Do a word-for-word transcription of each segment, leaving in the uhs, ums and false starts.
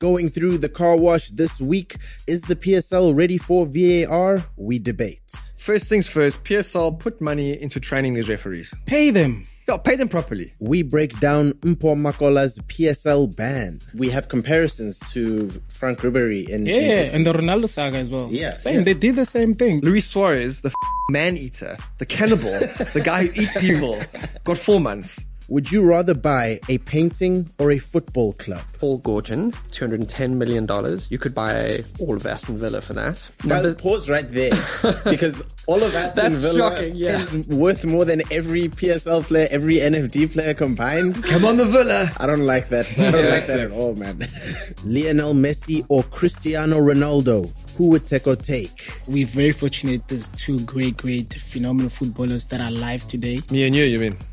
Going through the car wash this week, is the P S L ready for V A R? We debate. First things first, P S L put money into training these referees. Pay them. Yeah, pay them properly. We break down Mpho Makola's P S L ban. We have comparisons to Frank Ribery in Yeah, in and the Ronaldo saga as well. Yeah, Same, yeah. they did the same thing. Luis Suarez, the f- man-eater, the cannibal, the guy who eats people, got four months. Would you rather buy a painting or a football club? Paul Gorgon, two hundred ten million dollars. You could buy all of Aston Villa for that. Now, Number- pause right there, because all of Aston That's Villa shocking, yeah. is worth more than every P S L player, every N F D player combined. Come on, the Villa. I don't like that. I don't like that at all, man. Lionel Messi or Cristiano Ronaldo? Who would Teko take? We're very fortunate there's two great, great, phenomenal footballers that are alive today. Me and you, you mean?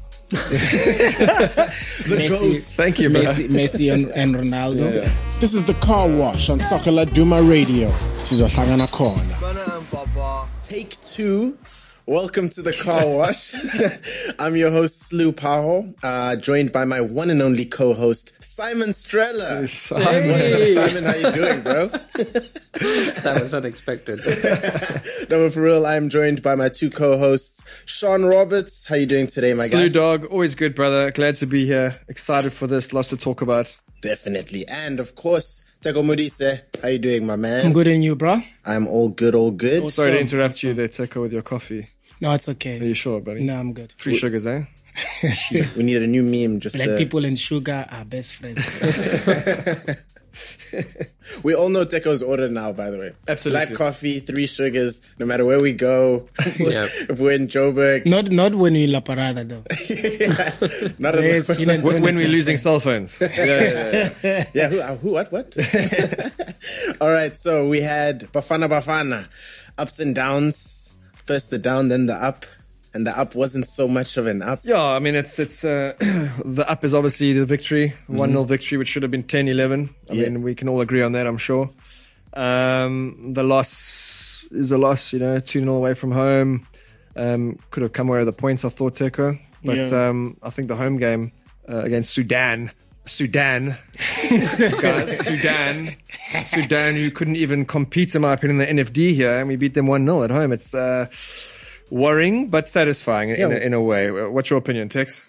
Messi, Thank you, bro. Messi, Messi and, and Ronaldo. Yeah. This is the Car Wash on Sokala Duma Radio. Sizohlangana khona. Take two. Welcome to the Car Wash. I'm your host, Slu Paho, uh, joined by my one and only co-host, Simon Strella. Simon. What's up, Simon? How you doing, bro? that was unexpected. No, but for real, I'm joined by my two co-hosts, Sean Roberts. How you doing today, my guy? Blue Dog, always good, brother. Glad to be here. Excited for this. Lots to talk about. Definitely. And of course, Teko Modise. How you doing, my man? I'm good and you, bro? I'm all good, all good. Sorry to interrupt you there, Teko, with your coffee. No, it's okay. Are you sure, buddy? No, I'm good. Three sugars, eh? We need a new meme. Just Black uh, people and sugar are best friends. We all know Teko's order now, by the way. Absolutely. Black coffee, three sugars, no matter where we go. Yeah. If we're in Joburg. not not when we La Parada, though. Yeah. Not at Yes, you know, when, when we're losing cell phones. Yeah, yeah, yeah. Yeah, who, uh, who, what, what? All right, so we had Bafana Bafana, ups and downs. First the down, then the up. And the up wasn't so much of an up. Yeah, I mean, it's it's uh, the up is obviously the victory, one nil victory, which should have been ten eleven. I Yeah. mean, we can all agree on that, I'm sure. Um, the loss is a loss, you know, two nil away from home. Um, could have come away with the points, I thought, Teko. But Yeah. um, I think the home game uh, against Sudan, Sudan, guys, Sudan, Sudan, who couldn't even compete, in my opinion, in the N F D here, and we beat them one nil at home. It's uh, worrying, but satisfying in, Yeah. a, in a way. What's your opinion, Tex?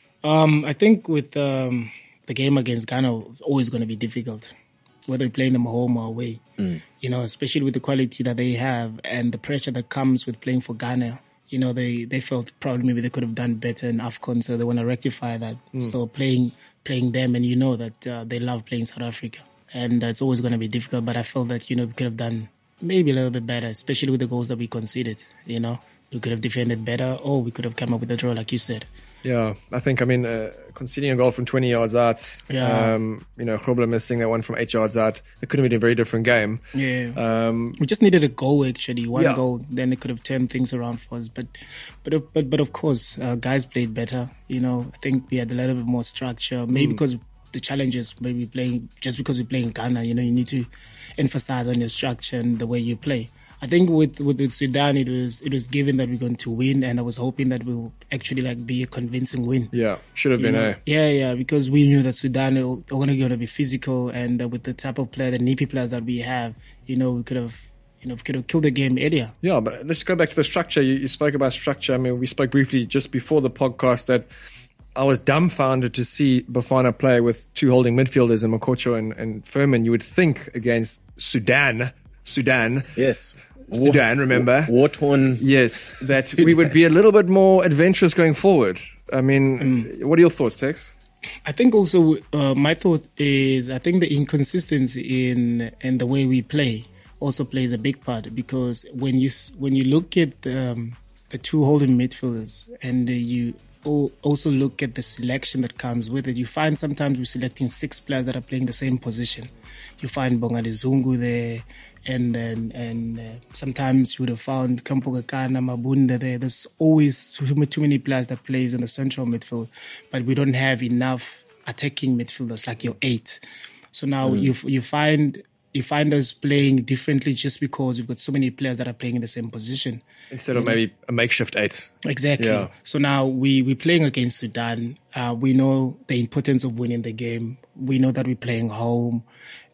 Um, I think with um, the game against Ghana, it's always going to be difficult, whether you're playing them home or away. Mm. You know, especially with the quality that they have and the pressure that comes with playing for Ghana. You know, they, they felt probably maybe they could have done better in AFCON, so they want to rectify that. Mm. So playing playing them, and you know that uh, they love playing South Africa. And uh, it's always going to be difficult, but I felt that, you know, we could have done maybe a little bit better, especially with the goals that we conceded, you know. We could have defended better, or we could have come up with a draw, like you said. Yeah, I think, I mean, uh, conceding a goal from twenty yards out, Yeah. um, you know, Grobler missing that one from eight yards out, it could have been a very different game. Yeah. Um, We just needed a goal, actually, one Yeah. goal. Then it could have turned things around for us. But, but, but, but of course, uh, guys played better. You know, I think we had a little bit more structure. Maybe because the challenges, maybe playing just because we play in Ghana. You know, you need to emphasize on your structure and the way you play. I think with, with with Sudan, it was it was given that we're going to win, and I was hoping that we'll actually like be a convincing win. yeah, should have You been, know? eh? Yeah, yeah, because we knew that Sudan are going to be physical, and uh, with the type of player, the nippy players that we have, you know, we could have, you know, we could have killed the game earlier. Yeah, but let's go back to the structure. You, you spoke about structure. I mean, we spoke briefly just before the podcast that I was dumbfounded to see Bafana play with two holding midfielders in Makocho and, and Furman. You would think against Sudan, Sudan, Yes. Sudan, remember? War-torn. Yes, that we would be a little bit more adventurous going forward. I mean, what are your thoughts, Tex? I think also uh, my thought is I think the inconsistency in in the way we play also plays a big part, because when you s- when you look at um, the two holding midfielders and uh, you al- also look at the selection that comes with it, you find sometimes we're selecting six players that are playing the same position. You find Bongani Zungu there, and and, and uh, sometimes you would have found Kampo Kakana, Mabunda there. There's always too, ma- too many players that plays in the central midfield, but we don't have enough attacking midfielders like your eight. So now you you find you find us playing differently just because we've got so many players that are playing in the same position. Instead of maybe a makeshift eight. Exactly. Yeah. So now we, we're playing against Sudan. Uh, we know the importance of winning the game. We know that we're playing home.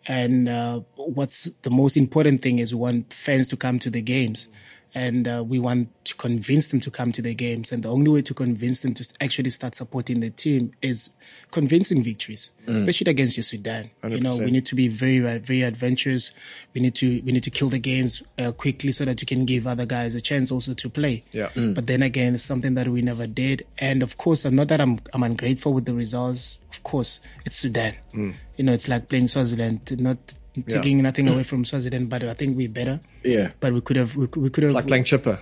And uh, what's the most important thing is we want fans to come to the games. And uh, we want to convince them to come to the games. And the only way to convince them to actually start supporting the team is convincing victories, mm. especially against your Sudan. one hundred percent. You know, we need to be very, very adventurous. We need to we need to kill the games uh, quickly so that we can give other guys a chance also to play. Yeah. Mm. But then again, it's something that we never did. And of course, not that I'm I'm ungrateful with the results. Of course, it's Sudan. Mm. You know, it's like playing Swaziland. Not taking yeah. nothing away from Swaziland, but I think we're better. Yeah. But we could have, we, we could have. It's like playing Chipper.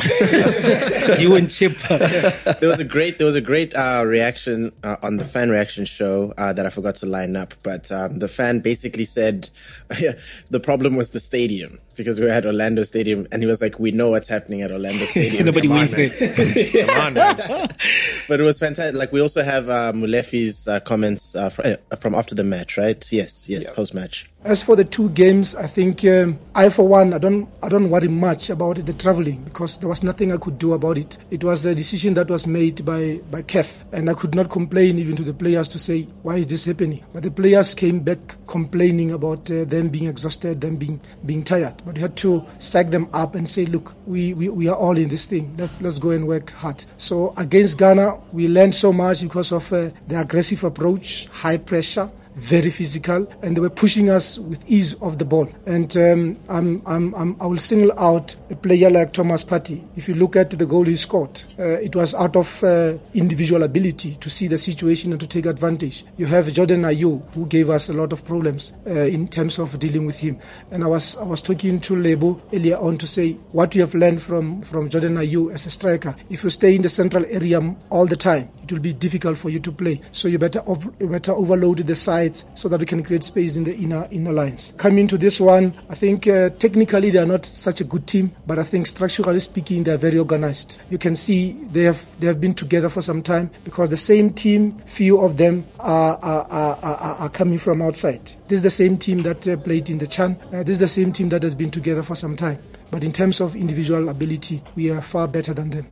You and Chipper. There was a great, there was a great uh, reaction uh, on the fan reaction show uh, that I forgot to line up. But um, the fan basically said the problem was the stadium because we were at Orlando Stadium, and he was like, "We know what's happening at Orlando Stadium." Nobody wins it. Come on, man. But it was fantastic. Like we also have uh, Mulefi's uh, comments uh, from, uh, from after the match, right? Yes, yes, yeah. Post match. As for the two games, I think um, I, for one, I don't, I don't worry much about the traveling because there was nothing I could do about it. It was a decision that was made by by C A F, and I could not complain even to the players to say, "Why is this happening?" But the players came back complaining about uh, them being exhausted, them being being tired. But we had to sack them up and say, "Look, we, we, we are all in this thing. Let's let's go and work hard." So against Ghana, we learned so much because of uh, the aggressive approach, high pressure, very physical, and they were pushing us with ease off the ball. And um, I'm, I'm, I'm, I will single out a player like Thomas Partey. If you look at the goal he scored, uh, it was out of uh, individual ability to see the situation and to take advantage. You have Jordan Ayew, who gave us a lot of problems uh, in terms of dealing with him. And I was I was talking to Lebo earlier on to say what we have learned from, from Jordan Ayew as a striker. If you stay in the central area all the time, it will be difficult for you to play. So you better over, you better overload the side so that we can create space in the inner inner lines. Coming to this one, I think uh, technically they are not such a good team, but I think structurally speaking, they are very organized. You can see they have they have been together for some time because the same team, few of them are are, are, are, are coming from outside. This is the same team that uh, played in the Chan. Uh, this is the same team that has been together for some time. But in terms of individual ability, we are far better than them.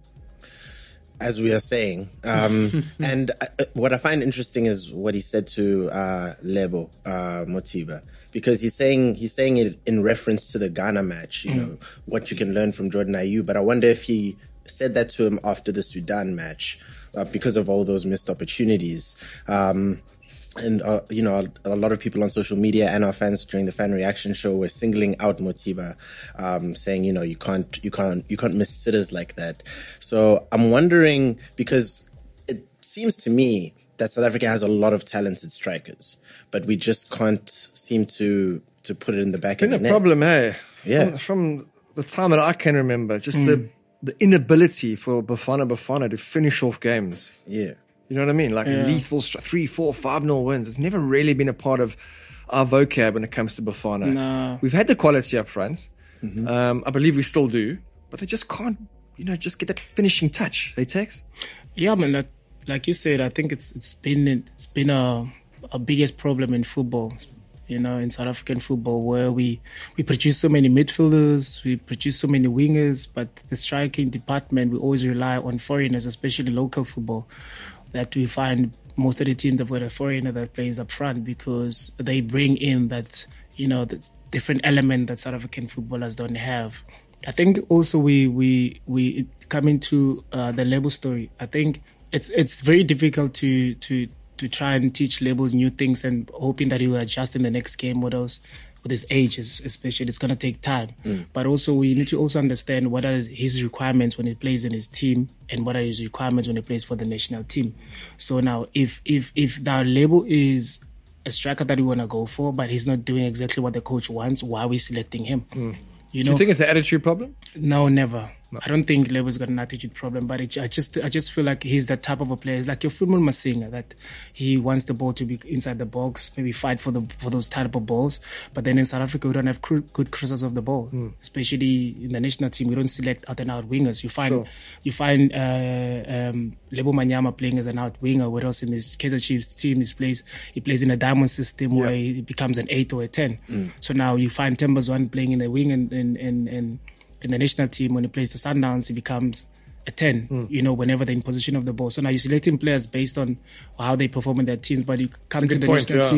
As we are saying. Um, and uh, what I find interesting is what he said to uh, Lebo uh, Mothiba, because he's saying he's saying it in reference to the Ghana match, you mm. know, what you can learn from Jordan Ayew. But I wonder if he said that to him after the Sudan match uh, because of all those missed opportunities. Um, And, uh, you know, a, a lot of people on social media and our fans during the fan reaction show were singling out Mothiba, um, saying, you know, you can't, you can't, you can't miss sitters like that. So I'm wondering, because it seems to me that South Africa has a lot of talented strikers, but we just can't seem to, to put it in the back of the net. It's been a problem, hey? Yeah. From, from the time that I can remember, just mm. the, the inability for Bafana Bafana to finish off games. Yeah. You know what I mean? Like yeah. lethal three, four, five nil wins. It's never really been a part of our vocab when it comes to Bafana. No. We've had the quality up front. Mm-hmm. Um, I believe we still do, but they just can't, you know, just get that finishing touch. They Tex? Yeah, man. Like, like you said, I think it's it's been it's been a a biggest problem in football. You know, in South African football, where we we produce so many midfielders, we produce so many wingers, but the striking department, we always rely on foreigners, especially local football. That we find most of the teams have got a foreigner that plays up front because they bring in that, you know, that different element that South African footballers don't have. I think also we we we coming to uh, the Lebo story. I think it's it's very difficult to to to try and teach Lebo new things and hoping that he will adjust in the next game with those. With his age, especially, it's going to take time. Mm. But also, we need to also understand what are his requirements when he plays in his team and what are his requirements when he plays for the national team. So now, if if if the Lebo is a striker that we want to go for, but he's not doing exactly what the coach wants, why are we selecting him? Mm. You Do know, you think it's an attitude problem? No, never. No. I don't think Lebo's got an attitude problem, but it, I just I just feel like he's the type of a player. He's like your Philmon Masinga, that he wants the ball to be inside the box, maybe fight for the for those type of balls. But then in South Africa, we don't have cr- good crossers of the ball, mm. especially in the national team. We don't select out and out wingers. You find sure. you find uh, um, Lebo Manyama playing as an out winger. What else in his Kaizer Chiefs team? He plays he plays in a diamond system yeah. where he becomes an eight or a ten. Mm. So now you find Tembazwane playing in the wing and and and. and in the national team, when he plays the Sundowns, he becomes a ten, mm. you know, whenever they're in position of the ball. So now you're selecting players based on how they perform in their teams, but you come to the point, national yeah. team,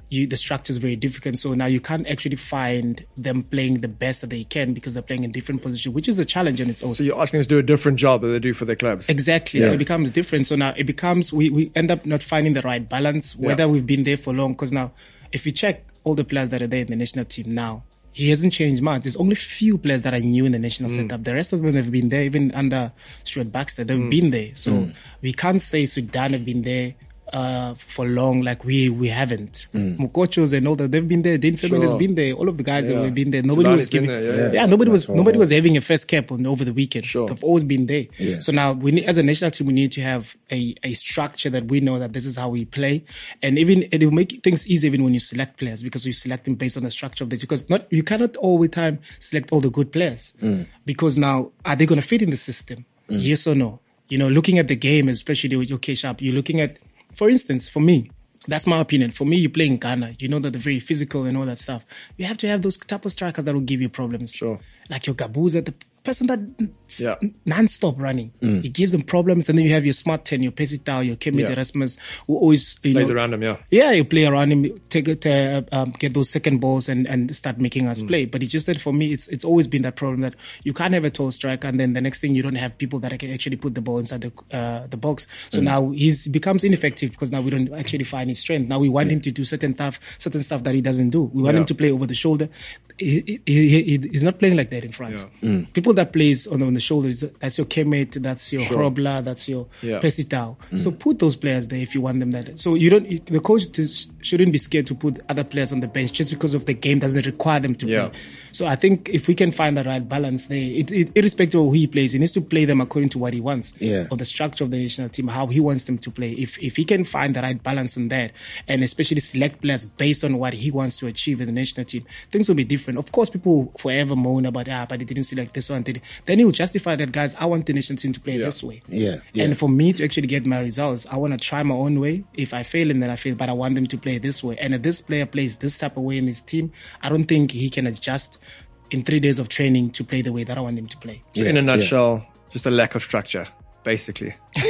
you, the structure is very different. So now you can't actually find them playing the best that they can because they're playing in different positions, which is a challenge in its own. So you're asking them to do a different job than they do for their clubs. Exactly. Yeah. So it becomes different. So now it becomes, we, we end up not finding the right balance, whether Yeah. we've been there for long. Because now, if you check all the players that are there in the national team now, he hasn't changed much. There's only few players that are new in the national Mm. setup. The rest of them have been there, even under Stuart Baxter. They've Mm. been there. So we can't say Sudan have been there uh, for long, like we we haven't. Mm. Mukochos and all that, they've been there. Dean Furman has Sure. been there. All of the guys that Yeah. have been there. Nobody Tulani's was been giving. there, yeah, yeah. nobody was That's nobody all. was having a first cap on over the weekend. Sure. They've always been there. Yeah. So now we need, as a national team, we need to have a, a structure that we know that this is how we play, and even it will make things easy even when you select players because you select them based on the structure of the because not you cannot all the time select all the good players because now are they going to fit in the system? Yes or no? You know, looking at the game, especially with your K-Sharp, you're looking at, for instance, for me, that's my opinion. For me, you play in Ghana, you know that they're very physical and all that stuff. You have to have those type of strikers that will give you problems. Sure. Like your Gabuza, the person that Yeah. non-stop running. It gives them problems. And then you have your Smart ten, your Pesitao, your Kemi Yeah. Erasmus, who always, you Plays know, around them, yeah. yeah, you play around him, take it, uh, um, get those second balls and, and start making us play. But it's just that for me, it's it's always been that problem that you can't have a tall striker and then the next thing you don't have people that can actually put the ball inside the uh, the box. So now he's becomes ineffective because now we don't actually find his strength. Now we want him to do certain stuff, certain stuff that he doesn't do. We want Yeah. him to play over the shoulder. He, he, he, he's not playing like that in France. People that plays on the, on the shoulders, that's your Kemet, that's your Sure. Hrobla, that's your Yeah. Pesitao. So put those players there if you want them there. So you don't, the coach just shouldn't be scared to put other players on the bench just because of the game doesn't require them to Yeah. play. So I think if we can find the right balance there, it, it, irrespective of who he plays, he needs to play them according to what he wants. Yeah. Or the structure of the national team, how he wants them to play. If if he can find the right balance on that, and especially select players based on what he wants to achieve in the national team, things will be different. Of course, people will forever moan about, ah, but they didn't select this one. Then he will justify that, guys, I want the national team to play Yeah. this way. Yeah, yeah. And for me to actually get my results, I want to try my own way. If I fail, and then I fail, but I want them to play this way. And if this player plays this type of way in his team, I don't think he can adjust in three days of training to play the way that I want him to play. So Yeah, in a yeah. nutshell, just a lack of structure, basically.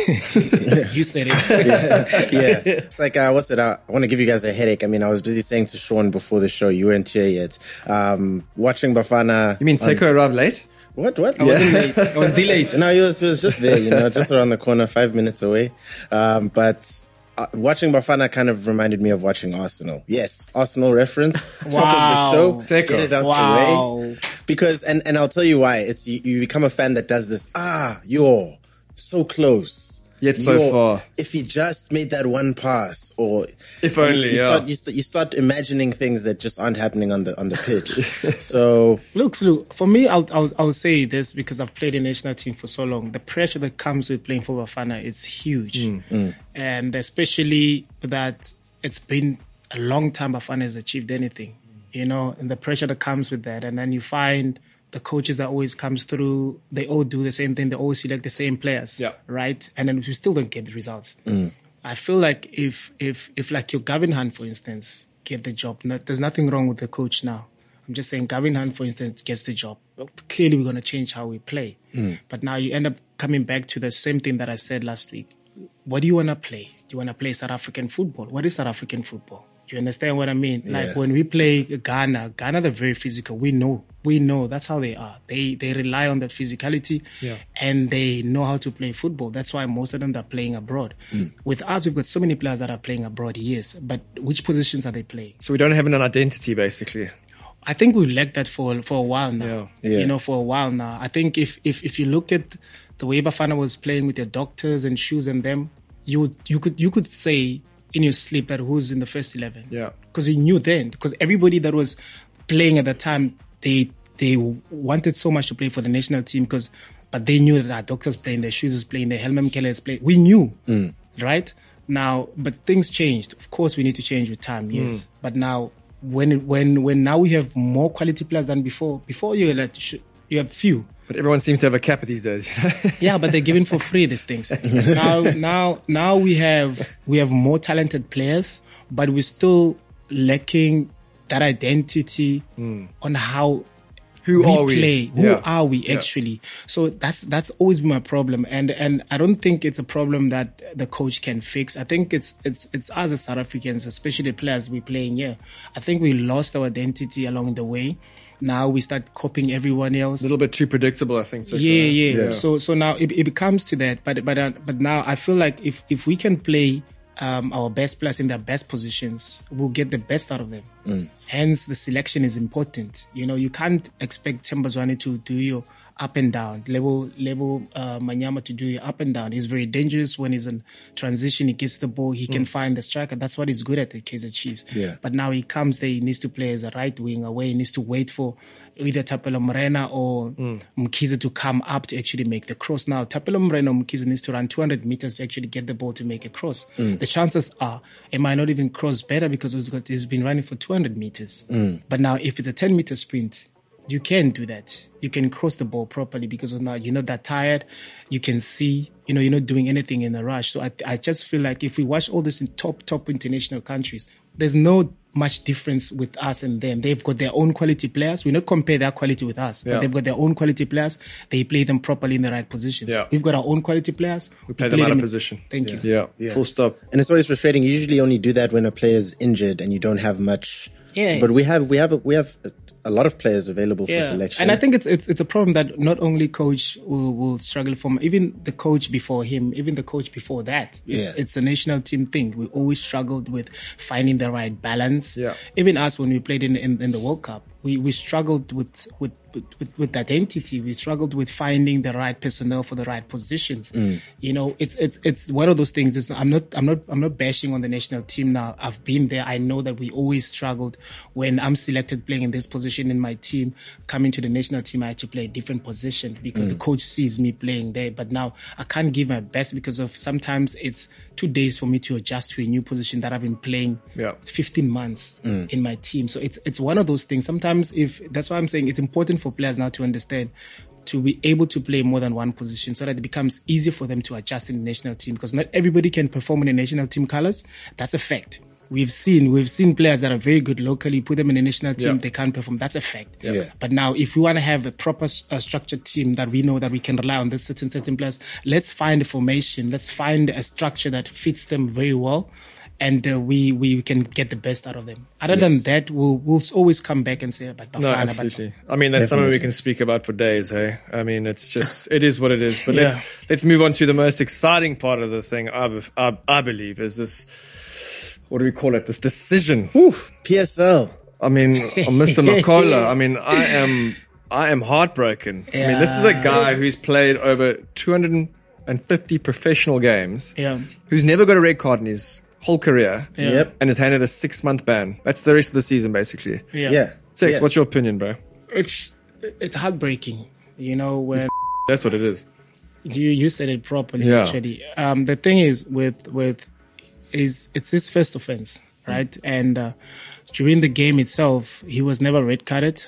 You said it. Yeah, it's like uh, what's it? Uh, I want to give you guys a headache. I mean, I was busy saying to Sean before the show, you weren't here yet. Um, watching Bafana. You mean on- Teko arrived late? What? What? I wasn't late. I was delayed. No, he was, he was just there, you know, just around the corner, five minutes away. Um, but uh, watching Bafana kind of reminded me of watching Arsenal. Yes, Arsenal reference. Wow. Top of the show. Take Get off. it out the Wow. way. Because, and, and I'll tell you why. It's you, you become a fan that does this. Ah, you're so close. Yet so You're- far. If he just made that one pass, or If only, you, yeah. start, you, start, you start imagining things that just aren't happening on the on the pitch. So Look, look, for me, I'll, I'll, I'll say this because I've played in the national team for so long. The pressure that comes with playing for Bafana is huge. And especially that it's been a long time Bafana has achieved anything, you know, and the pressure that comes with that. And then you find the coaches that always comes through, they all do the same thing. They always select the same players, Yeah. right? And then we still don't get the results. I feel like if, if, if like your Gavin Hunt, for instance, get the job, no, there's nothing wrong with the coach now. I'm just saying Gavin Hunt, for instance, gets the job. Well, clearly, we're going to change how we play. But now you end up coming back to the same thing that I said last week. What do you want to play? Do you want to play South African football? What is South African football? Do you understand what I mean? Yeah. Like when we play Ghana, Ghana, they're very physical. We know. We know. That's how they are. They they rely on that physicality Yeah. and they know how to play football. That's why most of them are playing abroad. With us, we've got so many players that are playing abroad, yes. But which positions are they playing? So we don't have an identity, basically. I think we've lacked that for for a while now. Yeah. Yeah. You know, for a while now. I think if if if you look at the way Bafana was playing with their doctors and shoes and them, you would, you could you could say in your sleep that who's in the first eleven. Yeah. Because you knew then. Because everybody that was playing at the time, they they wanted so much to play for the national team. Because but they knew that our doctors playing, their shoes is playing, their Helmut Keller is playing. We knew, right? Now, but things changed. Of course, we need to change with time. Yes, but now. When when when now we have more quality players than before. Before you had like, sh- you have few. But everyone seems to have a cap these days. Yeah, but they're given for free these things. now now now we have we have more talented players, but we're still lacking that identity on how Who we are we? play. Who Yeah. are we Yeah. actually? So that's that's always been my problem, and and I don't think it's a problem that the coach can fix. I think it's it's it's us as South Africans, especially the players we're playing here. I think we lost our identity along the way. Now we start copying everyone else. A little bit too predictable, I think. so- Yeah, yeah, Yeah. So, so now it, it comes to that, but but uh, but now I feel like if if we can play um, our best players in their best positions, we'll get the best out of them. Mm. Hence, the selection is important. You know, you can't expect Tembazwane to do your up and down, level level uh, Manyama to do your up and down. He's very dangerous when he's in transition. He gets the ball, he can find the striker. That's what he's good at the Kaizer Chiefs. Yeah. But now he comes there, he needs to play as a right winger, where he needs to wait for either Tapelo Morena or mm. Mkhize to come up to actually make the cross. Now, Tapelo Morena or Mkhize needs to run two hundred meters to actually get the ball to make a cross. Mm. The chances are it might not even cross better because he's, got, he's been running for two hundred meters. Mm. But now, if it's a ten meter sprint, you can do that. You can cross the ball properly because of now you're not that tired. You can see, you know, you're not doing anything in a rush. So I, I just feel like if we watch all this in top, top international countries, there's no much difference with us and them. They've got their own quality players. We not compare their quality with us, but Yeah. they've got their own quality players. They play them properly in the right positions. Yeah. We've got our own quality players. We play them out of position. Thank you. Yeah. Yeah. Full stop. And it's always frustrating. You usually only do that when a player's injured and you don't have much. Yeah. But we have we have a, we have a, a lot of players available for selection. And I think it's it's it's a problem that not only coach will, will struggle from, even the coach before him, even the coach before that. It's, Yeah. it's a national team thing. We always struggled with finding the right balance. Yeah. Even us when we played in in, in the World Cup, we, we struggled with with, with with with identity. We struggled with finding the right personnel for the right positions. Mm. You know, it's it's it's one of those things. It's, I'm not I'm not I'm not bashing on the national team now. I've been there. I know that we always struggled when I'm selected playing in this position in my team. Coming to the national team, I had to play a different position because Mm. the coach sees me playing there. But now I can't give my best because of sometimes it's two days for me to adjust to a new position that I've been playing Yeah. fifteen months Mm. in my team. So it's it's one of those things. Sometimes if that's why I'm saying it's important for players now to understand to be able to play more than one position so that it becomes easier for them to adjust in the national team, because not everybody can perform in the national team colors. That's a fact. We've seen we've seen players that are very good locally, put them in the national team, Yeah. they can't perform. That's a fact. Yeah. But now, if we want to have a proper uh, structured team that we know that we can rely on this certain certain players, let's find a formation. Let's find a structure that fits them very well, and uh, we we can get the best out of them. Other Yes. than that, we'll we'll always come back and say, "But No, Bafana, but absolutely. I mean, that's something we Definitely. can speak about for days, hey? I mean, it's just, it is what it is. But Yeah. let's, let's move on to the most exciting part of the thing, I, be- I, I believe, is this, what do we call it? This decision. P S L. I mean, Mister Makola, I mean, I am, I am heartbroken. I mean, this is a guy who's played over two hundred fifty professional games, Yeah. who's never got a red card in his whole career, Yeah. Yep. and is handed a six month ban. That's the rest of the season, basically. Yeah. Yeah. Six, Yeah. what's your opinion, bro? It's it's heartbreaking, you know, when That's what it is. you you said it properly. Yeah. Actually, um, the thing is with with is it's his first offense, right? And uh, during the game itself, he was never red carded,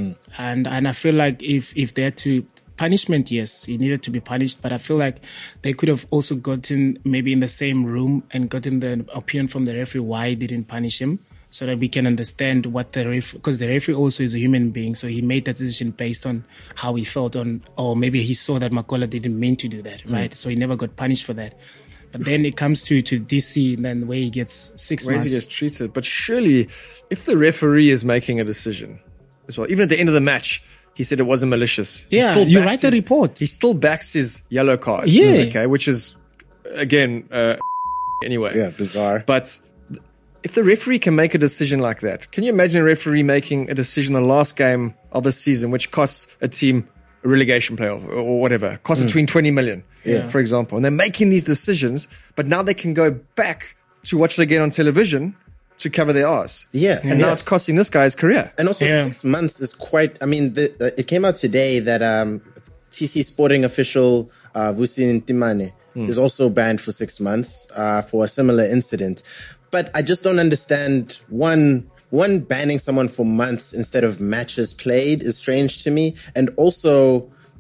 and and I feel like if if they had to punishment, yes, he needed to be punished, but I feel like they could have also gotten maybe in the same room and gotten the opinion from the referee why he didn't punish him, so that we can understand what the referee, because the referee also is a human being, so he made that decision based on how he felt on, or maybe he saw that Makola didn't mean to do that, right? So he never got punished for that. But then it comes to, to D C, and then where he gets six Ways months. he gets treated. But surely, if the referee is making a decision as well, even at the end of the match, he said it wasn't malicious. He Yeah, still you backs write the his- report. He still backs his yellow card. Yeah. Okay, which is, again, uh, anyway. Yeah, bizarre. But th- if the referee can make a decision like that, can you imagine a referee making a decision in the last game of a season, which costs a team a relegation playoff or, or whatever, costs between twenty million, Yeah. for example, and they're making these decisions, but now they can go back to watch it again on television to cover their arse. Yeah. And now it's costing this guy's career. And also, Yeah. six months is quite. I mean, the, uh, it came out today that um, T C Sporting official uh, Vusi Ntimane is also banned for six months uh, for a similar incident. But I just don't understand. One, one banning someone for months instead of matches played is strange to me, and also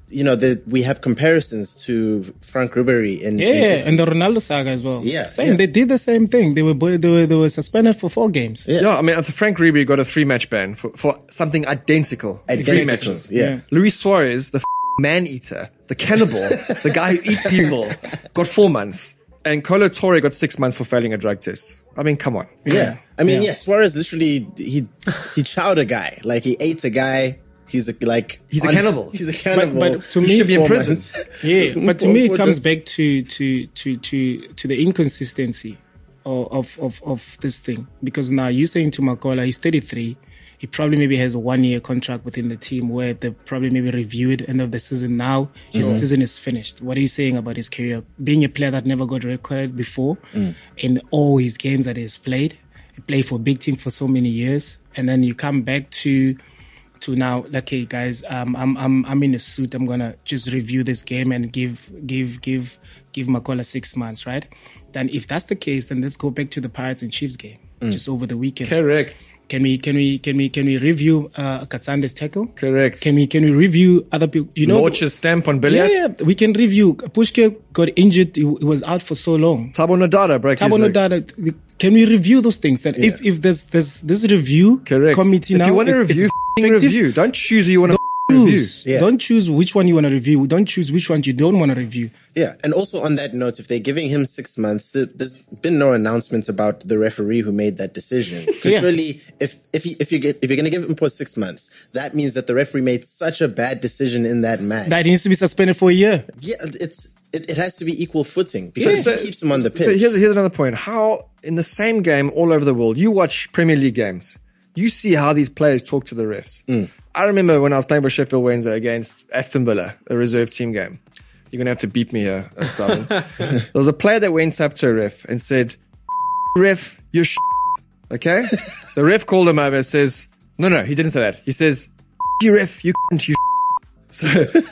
you know, the, we have comparisons to Frank Ribery in, Yeah, in Italy. and the Ronaldo saga as well. Yeah, same. yeah. They did the same thing. They were bo- they were they were suspended for four games. Yeah. Yeah, I mean, Frank Ribery got a three-match ban for, for something identical. Identical, Three matches. yeah. Yeah. Luis Suarez, the f- man-eater, the cannibal, the guy who eats people, got four months. And Colo Torre got six months for failing a drug test. I mean, come on. Yeah. I mean, Yeah. yeah, Suarez literally, he, he chowed a guy. Like, he ate a guy. He's a, like, He's a on- cannibal. He's a cannibal. But to He me, should be in Four prison. months. Yeah, but to me, it Or comes just- back to to to to to the inconsistency of of of, of this thing. Because now you're saying to Makola, he's thirty-three. He probably maybe has a one-year contract within the team where they probably maybe review it end of the season. Now his season is finished. What are you saying about his career? Being a player that never got recorded before in all his games that he's played, he played for a big team for so many years, and then you come back to to now, okay, guys, um, I'm I'm I'm in a suit. I'm gonna just review this game and give give give give Makola six months, right? Then if that's the case, then let's go back to the Pirates and Chiefs game just over the weekend. Correct. Can we can we can we can we review uh, Katsande's tackle? Correct. Can we can we review other people? You know, Launch his stamp on yeah, Billiard. yeah, we can review. Pushke got injured. He, he was out for so long. Thabo Nodada broke his Thabo leg. Nodada, can we review those things? That if if there's there's this review Correct. committee if now, you want to it's- review, it's f***ing effective. review. Don't choose who you want to review. Choose. Yeah. Don't choose which one you want to review. Don't choose which one you don't want to review. Yeah, and also on that note, if they're giving him six months, there, there's been no announcements about the referee who made that decision. Because Yeah. surely, if if he, if you get if you're going to give him for six months, that means that the referee made such a bad decision in that match. That he needs to be suspended for a year. yeah, it's it, it has to be equal footing because So- it keeps him on the pitch. So here's, here's another point. How, in the same game all over the world, you watch Premier League games, you see how these players talk to the refs. Mm. I remember when I was playing for Sheffield Wednesday against Aston Villa, a reserve team game. You're going to have to beat me here, uh, Simon. There was a player that went up to a ref and said, ref, you're sh-. Okay? The ref called him over and says, no, no, he didn't say that. He says, you ref, you you sh-. So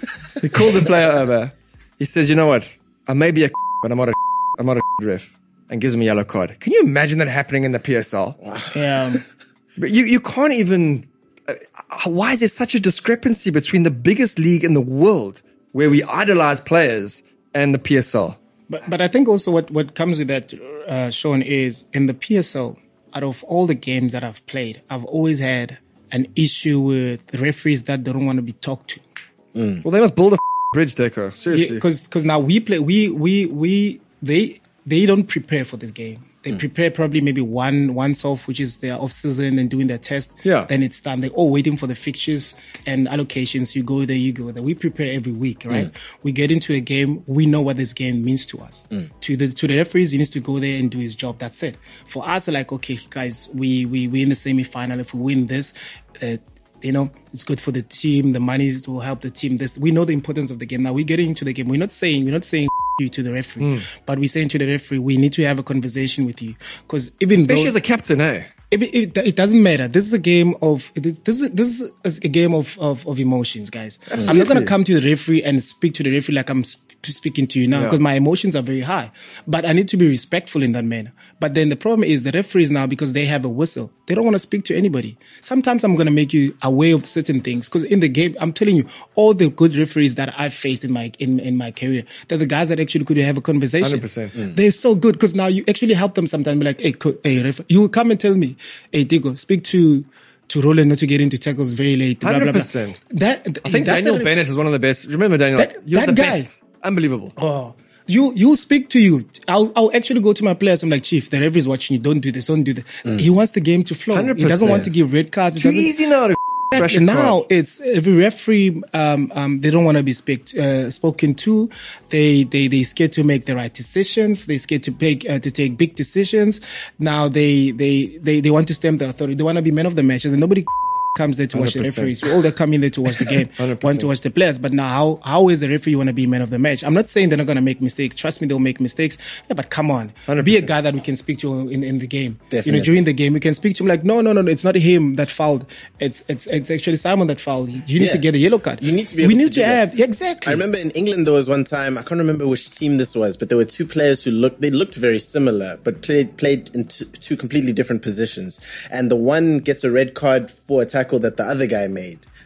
he called the player over. He says, you know what? I may be a but I'm not a I'm not a ref, and gives him a yellow card. Can you imagine that happening in the P S L? Yeah. But you, you can't even, uh, why is there such a discrepancy between the biggest league in the world where we idolize players and the P S L? But but I think also what, what comes with that, uh, Sean, is in the P S L, out of all the games that I've played, I've always had an issue with referees that don't want to be talked to. Well, they must build a bridge, Deco. Seriously. Because because now we play, we, we, we, they, they don't prepare for this game. They prepare probably maybe one once off, which is their off season and doing their test. Yeah. Then it's done. They're all waiting for the fixtures and allocations. You go there, you go there. We prepare every week, right? We get into a game. We know what this game means to us. To the to the referees, he needs to go there and do his job. That's it. For us, like, okay, guys, we we we in the semi final. If we win this, uh, you know, it's good for the team. The money will help the team. This we know the importance of the game. Now we're getting into the game. We're not saying we're not saying you to the referee, but we're saying to the referee, we need to have a conversation with you because even Especially though as a captain, eh? it, it, it doesn't matter. This is a game of this. This is, this is a game of, of, of emotions, guys. I'm not going Absolutely. to come to the referee and speak to the referee like I'm sp- speaking to you now Yeah. because my emotions are very high. But I need to be respectful in that manner. But then the problem is the referees now, because they have a whistle, they don't want to speak to anybody. Sometimes I'm going to make you aware of certain things because in the game, I'm telling you, all the good referees that I've faced in my in, in my career, they're the guys that actually could have a conversation. one hundred percent. Mm. They're so good because now you actually help them sometimes. Be like, hey, co- hey, ref, you will come and tell me, hey, Digo, speak to to Roland not to get into tackles very late. Blah, blah, blah. one hundred percent. That I think that's Daniel the- Bennett is one of the best. Remember Daniel? That- he was that the guy. best. Unbelievable. Oh, you you speak to you. I'll I'll actually go to my players. I'm like, Chief, the referee's watching you. Don't do this. Don't do that. He wants the game to flow. one hundred He doesn't want to percent. give red cards. It's He too doesn't- easy now to crash a And now card. it's every referee. Um, um, they don't want to be speak, uh, spoken to. They they they scared to make the right decisions. They scared to take uh, to take big decisions. Now they they they they want to stamp the authority. They want to be men of the matches, and nobody comes there to watch the one hundred percent. referees. We all they come in there to watch the game, one hundred percent. want to watch the players. But now, how how is the referee want to be man of the match? I'm not saying they're not going to make mistakes. Trust me, they'll make mistakes. Yeah, but come on, one hundred be a percent. guy that we can speak to in, in the game. You Definitely. know, during the game, we can speak to him like, no, no, no, no, it's not him that fouled. It's it's it's actually Simon that fouled. You need Yeah. to get a yellow card. You need to be We able need to do to that. have yeah, exactly. I remember in England there was one time, I can't remember which team this was, but there were two players who looked, they looked very similar, but played, played in two, two completely different positions. And the one gets a red card for a tackle that the other guy made.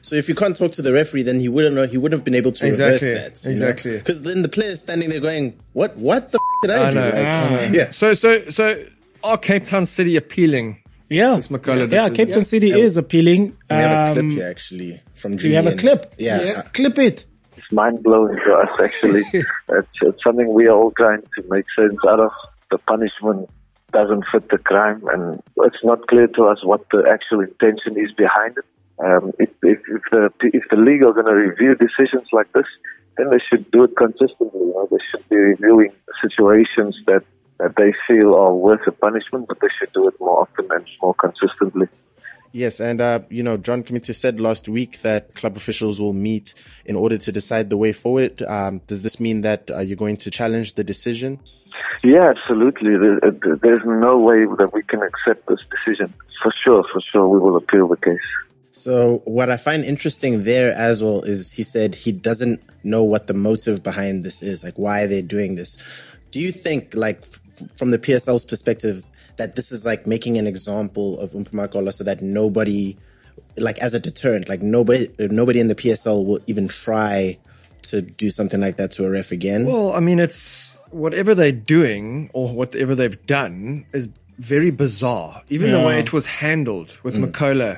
So if you can't talk to the referee, then he wouldn't know. He wouldn't have been able to Exactly. reverse that. Exactly. Because then the player's standing there going, "What? What the f- did I, I do?" know. Like, Ah. yeah. So, so, so, are Cape Town City appealing? Yeah, This Makola yeah. decision. Cape Town City is appealing. We have a clip Um, here actually from do you have a Julian. clip? Yeah. Yeah. Clip it. It's mind-blowing to us, actually. it's, it's something we are all trying to make sense out of. The punishment doesn't fit the crime, and it's not clear to us what the actual intention is behind it. Um, if, if, if the if the league are going to review decisions like this, then they should do it consistently. You know, they should be reviewing situations that, that they feel are worth a punishment, but they should do it more often and more consistently. Yes, and uh, you know, John Committee said last week that club officials will meet in order to decide the way forward. Um, does this mean that uh, you're going to challenge the decision? Yeah, absolutely. There- There's no way that we can accept this decision. For sure, for sure, we will appeal the case. So what I find interesting there as well is he said he doesn't know what the motive behind this is, like why they're doing this. Do you think, like, f- from the P S L's perspective, that this is like making an example of Makola so that nobody, like as a deterrent, like nobody, nobody in the P S L will even try to do something like that to a ref again? Well, I mean, it's whatever they're doing or whatever they've done is very bizarre. Even the Yeah. way it was handled with Makola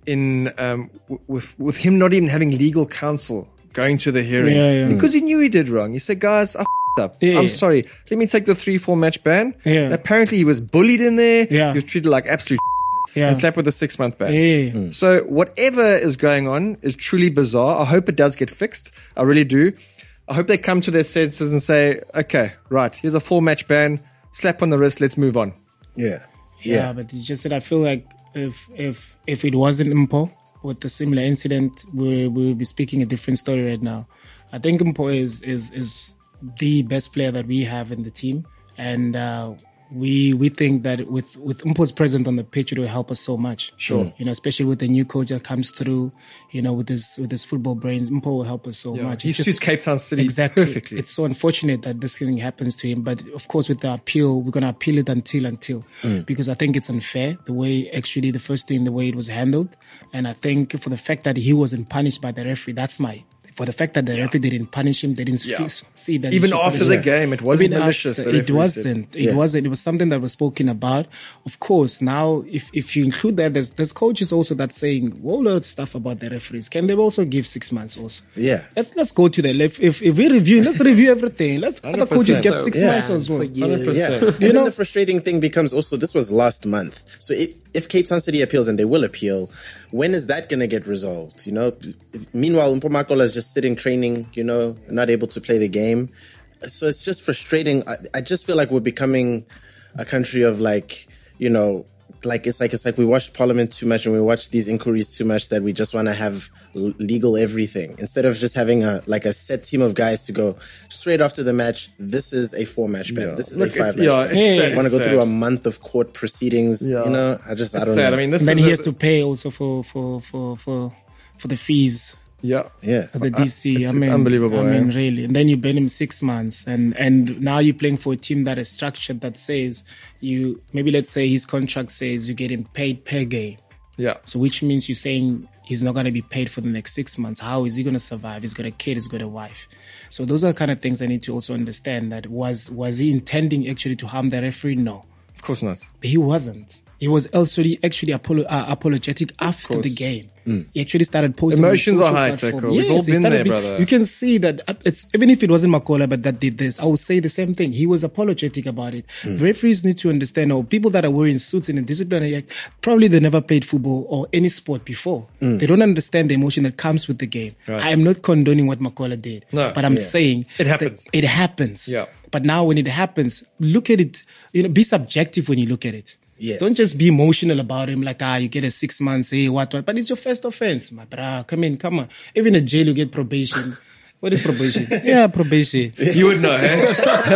in um, w- with with him not even having legal counsel going to the hearing Yeah, yeah. because he knew he did wrong. He said, "Guys, I f***ed up. Yeah. I'm sorry. Let me take the three four match ban." Yeah. And apparently, he was bullied in there. Yeah. He was treated like absolute Yeah. and slapped with a six month ban. Yeah. So whatever is going on is truly bizarre. I hope it does get fixed. I really do. I hope they come to their senses and say, okay, right, here's a four match ban, slap on the wrist, let's move on. Yeah. Yeah, but it's just that I feel like if if if it wasn't Mpo with the similar incident, we we would be speaking a different story right now. I think Mpo is is is the best player that we have in the team, and uh, we we think that with with Mpo's presence on the pitch, it will help us so much. Sure, you know, especially with the new coach that comes through, you know, with his with his football brains, Mpo will help us so much. He It's just- suits Cape Town City Exactly. perfectly. It's so unfortunate that this thing happens to him. But of course, with the appeal, we're going to appeal it until, until, because I think it's unfair the way actually the first thing, the way it was handled. And I think for the fact that he wasn't punished by the referee, that's my, for the fact that the referee didn't punish him, they didn't Yeah. f- see that. he Even should after punish the him. game, it wasn't Even malicious. after, the it referee said. wasn't. It wasn't. It was something that was spoken about. Of course, now if if you include that, there's there's coaches also that saying whole lot of stuff about the referees. Can they also give six months also? Yeah. Let's let's go to the left. If if we review, let's review everything. Let's other coaches get So, six yeah. months as well. for one hundred years. Yeah. percent. And You then know- the frustrating thing becomes also, this was last month. So if, if Cape Town City appeals, and they will appeal, when is that going to get resolved? You know, meanwhile, Mpomakola is just sitting training, you know, not able to play the game. So it's just frustrating. I, I just feel like we're becoming a country of like, you know, like it's like it's like we watch Parliament too much and we watch these inquiries too much that we just want to have l- legal everything instead of just having a like a set team of guys to go straight after the match. This is a four match ban. This is Look, a five it's, match yeah, ban. it's sad. I want to It's go through sad. a month of court proceedings. Yeah. You know, I just I It's don't sad. know. I mean, this And then is he a- has to pay also for for for for for the fees. yeah. yeah, At the D C, It's- I it's mean, unbelievable, I mean, eh? really. And then you ban him six months, and and now you're playing for a team that is structured that says you maybe let's say his contract says you're getting paid per game. Yeah. So which means you're saying he's not going to be paid for the next six months. How is he going to survive? He's got a kid, he's got a wife. So those are the kind of things I need to also understand. That was was he intending actually to harm the referee? No, Of course not. he wasn't. He was actually actually apolo- uh, apologetic after course. the game. He actually started posting. Emotions on are social high, platform. Teko. We've all he been started there, be- brother. You can see that uh, it's even if it wasn't Makola, but that did this, I would say the same thing. He was apologetic about it. Referees need to understand, or people that are wearing suits in a disciplinary act, probably they never played football or any sport before. They don't understand the emotion that comes with the game. Right. I am not condoning what Makola did, No. but I'm Yeah. saying It happens. that It happens. Yeah. But now when it happens, look at it. You know, be subjective when you look at it. Yes. Don't just be emotional about him, like, ah, you get a six months, hey, what, what. But it's your first offense, my brah. Come in, come on. Even in jail, you get probation. What is probation? yeah, probation. You would know, eh?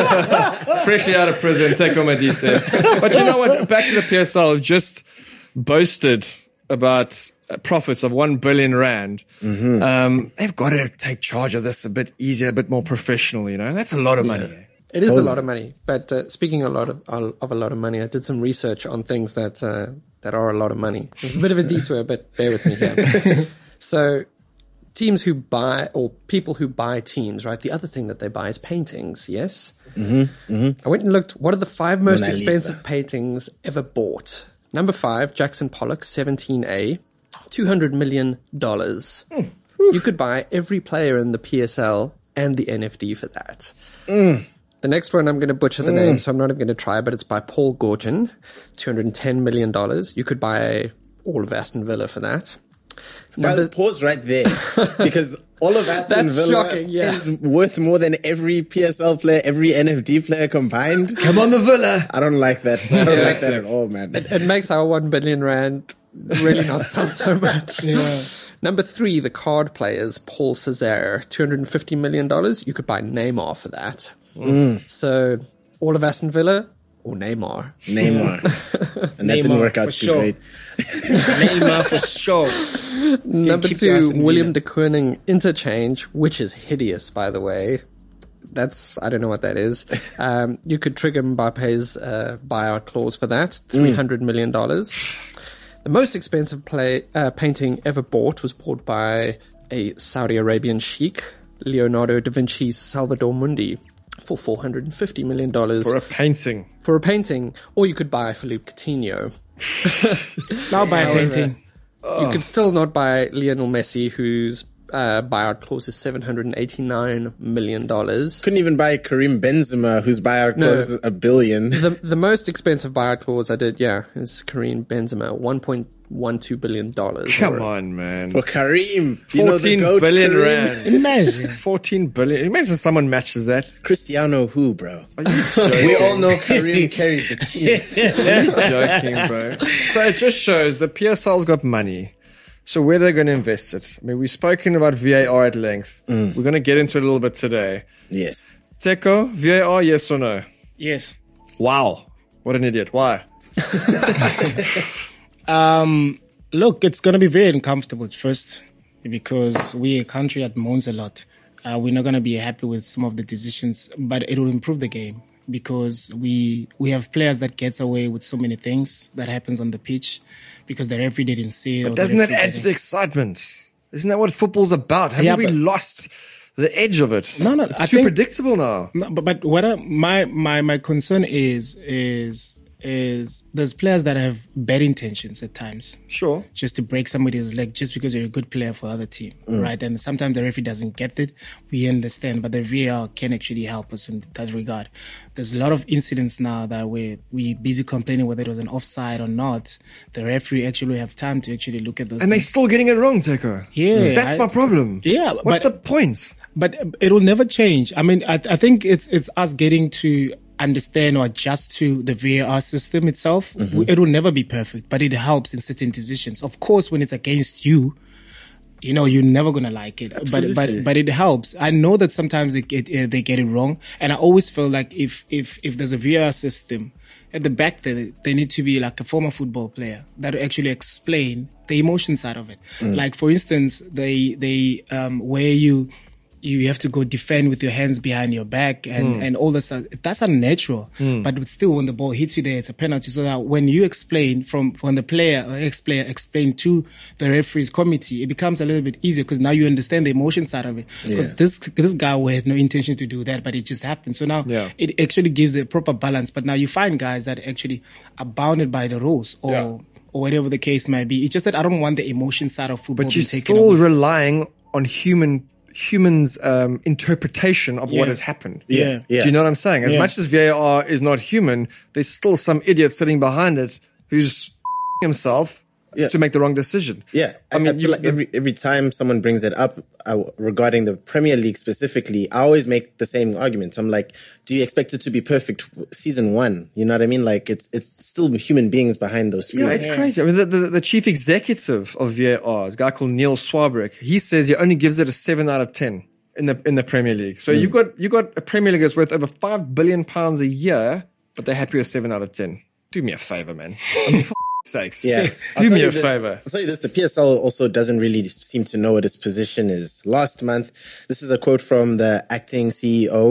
Freshly out of prison, take home a D C. But you know what? Back to the P S L, just boasted about uh, profits of one billion rand. Mm-hmm. Um, they've got to take charge of this a bit easier, a bit more professional, you know? That's a lot of money. Eh? It is a lot of money, but uh, speaking a lot of of a lot of money, I did some research on things that uh, that are a lot of money. It's a bit of a detour, but bear with me here. So teams who buy, or people who buy teams, right? The other thing that they buy is paintings, yes? Mm-hmm, mm-hmm. I went and looked, what are the five most Mona expensive Lisa. paintings ever bought? Number five, Jackson Pollock, seventeen A, two hundred million dollars. Mm. You could buy every player in the P S L and the N F D for that. Mm. The next one, I'm going to butcher the mm. name, so I'm not even going to try, but it's by Paul Gorgon, two hundred ten million dollars. You could buy all of Aston Villa for that. Number- well, pause right there, because all of Aston That's Villa shocking, yeah. is worth more than every P S L player, every N F D player combined. Come on, the Villa. I don't like that. I don't yeah, like that at all, man. It, it makes our one billion rand really not sound so much. Yeah. Number three, the card players, Paul Césaire, two hundred fifty million dollars. You could buy Neymar for that. Mm. So all of Aston Villa or Neymar? Neymar. And that Neymar, didn't work out for too sure. great. Neymar for sure. Number keep two, Aston William Villa. de Kooning interchange, which is hideous, by the way. That's, I don't know what that is. Um, you could trigger Mbappe's uh, buyout clause for that, three hundred million dollars. The most expensive play, uh, painting ever bought was bought by a Saudi Arabian sheikh, Leonardo da Vinci's Salvador Mundi, for four hundred fifty million dollars. For a painting. For a painting. Or you could buy Philippe Coutinho. Now buy a However, painting. You could still not buy Lionel Messi, whose uh, buyout clause is seven hundred eighty-nine million dollars. Couldn't even buy Karim Benzema, whose buyout No. clause is a billion. The the most expensive buyout clause I did, yeah, is Karim Benzema, one point one two billion dollars. Come or, on, man. For Karim. You know the fourteen goat, billion Karim? rand. Imagine. fourteen billion. Imagine someone matches that. Cristiano who, bro? Are you joking? We all know Karim carried the team. Are you joking, bro? So it just shows that P S L's got money. So where they're going to invest it. I mean, we've spoken about V A R at length. Mm. We're going to get into it a little bit today. Yes. Teko, V A R, yes or no? Yes. Wow. What an idiot. Why? Um, look, it's going to be very uncomfortable at first because we're a country that moans a lot. Uh, we're not going to be happy with some of the decisions, but it will improve the game because we we have players that gets away with so many things that happens on the pitch because the referee didn't see it. But doesn't that add to the excitement? Isn't that what football's about? Haven't Yeah, we but- lost the edge of it? No, no, It's I too think- predictable now. No, but but what I, my my my concern is is is there's players that have bad intentions at times. Sure. Just to break somebody's leg just because you're a good player for other team, right? And sometimes the referee doesn't get it. We understand, but the V A R can actually help us in that regard. There's a lot of incidents now that we we busy complaining whether it was an offside or not. The referee actually have time to actually look at those. And they're things. still getting it wrong, Teko. Yeah, That's I- my problem. Yeah, What's but- the point? But it will never change. I mean, I, I think it's it's us getting to understand or adjust to the V A R system itself. It will never be perfect, but it helps in certain decisions. Of course, when it's against you, you know, you're never gonna like it. Absolutely. But but but it helps. I know that sometimes they get uh, they get it wrong, and I always feel like if if if there's a V A R system at the back there, they need to be like a former football player that will actually explain the emotion side of it. Like for instance, they they um where you. You have to go defend with your hands behind your back and, and all that stuff. That's unnatural. But still, when the ball hits you there, it's a penalty. So that when you explain from, when the player or ex-player explain to the referee's committee, it becomes a little bit easier because now you understand the emotion side of it. Because Yeah. this, this guy had no intention to do that, but it just happened. So now Yeah. it actually gives a proper balance. But now you find guys that actually are bounded by the rules or, Yeah. or whatever the case might be. It's just that I don't want the emotion side of football But you're being taken still away. relying on human humans' um, interpretation of what Yeah. has happened. Yeah. Yeah. Do you know what I'm saying? As Yeah. much as V A R is not human, there's still some idiot sitting behind it who's himself Yeah. to make the wrong decision. Yeah, I, I mean, I feel you- like every every time someone brings it up uh, regarding the Premier League specifically, I always make the same arguments. I'm like, do you expect it to be perfect season one? You know what I mean? Like it's it's still human beings behind those screens. Yeah, it's crazy. I mean, the, the, the chief executive of V A R is a guy called Neil Swarbrick. He says he only gives it a seven out of ten in the in the Premier League. So you got you got a Premier League that's worth over five billion pounds a year, but they're happy with seven out of ten. Do me a favor, man. I mean, for sakes. Yeah. I'll Do tell me you a this- favor. I'll tell you this, the P S L also doesn't really seem to know what its position is. Last month, this is a quote from the acting C E O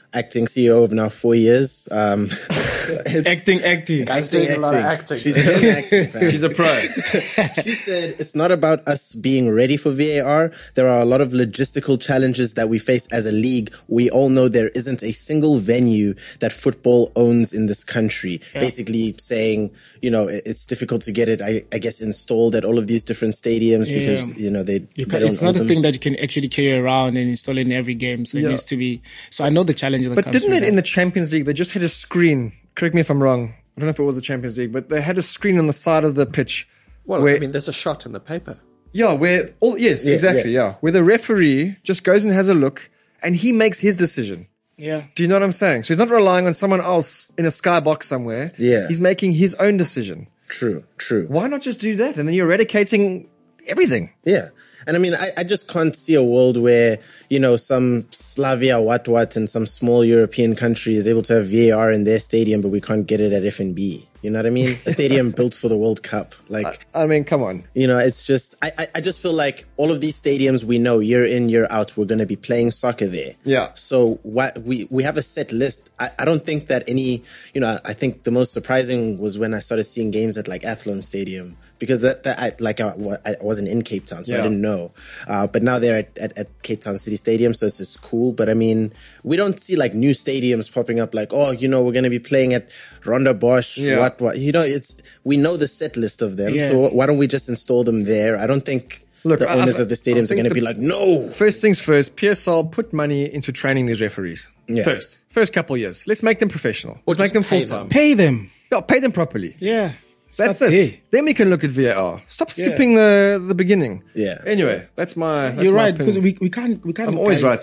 acting C E O of now four years. Um, it's- Acting, acting. Guys doing a lot of acting. She's doing acting, fam. She's a pro. She said it's not about us being ready for V A R. There are a lot of logistical challenges that we face as a league. We all know there isn't a single venue that football owns in this country. Yeah. Basically saying, you know, it- it's difficult to get it, I, I guess, installed at all of these different stadiums Yeah. because, you know, they, You they can, don't it's own not a them. thing that you can actually carry around and install in every game. So Yeah. it needs to be. So I know the challenge that But comes didn't with it in the that. Champions League, they just had a screen, correct me if I'm wrong, I don't know if it was the Champions League, but they had a screen on the side of the pitch. Well, where, I mean, there's a shot in the paper. yeah, where, all, yes, Yeah, exactly, yes. yeah. Where the referee just goes and has a look and he makes his decision. Yeah. Do you know what I'm saying? So he's not relying on someone else in a skybox somewhere. Yeah. He's making his own decision. True, true. Why not just do that? And then you're eradicating everything. Yeah. And I mean, I, I just can't see a world where, you know, some Slavia what what and some small European country is able to have V A R in their stadium, but we can't get it at F N B. You know what I mean? A stadium built for the World Cup. Like, I mean, come on. you know, it's just, I, I, I just feel like all of these stadiums we know year in, year out, we're going to be playing soccer there. Yeah. So what we, we have a set list. I, I don't think that any, you know, I think the most surprising was when I started seeing games at like Athlone Stadium because that, that I, like I, I wasn't in Cape Town, so Yeah. I didn't know. Uh, but now they're at, at, at Cape Town City Stadium, so it's just cool. But I mean, we don't see like new stadiums popping up like, oh, you know, we're going to be playing at Ronda Bosch, Yeah. what, what, you know, it's, we know the set list of them. Yeah. So why don't we just install them there? I don't think Look, the I- owners I- of the I stadiums are think going to the- be like, no. First things first, P S L put money into training these referees. Yeah. First. First couple of years. Let's make them professional. Or Let's make just them pay full time. them. Pay them. Yeah, pay them properly. Yeah. That's Start it. there. Then we can look at V A R. Stop Yeah. skipping the the beginning. Yeah. Anyway, that's my. That's You're my right because opinion. we, we can't we can't. I'm always right, guys-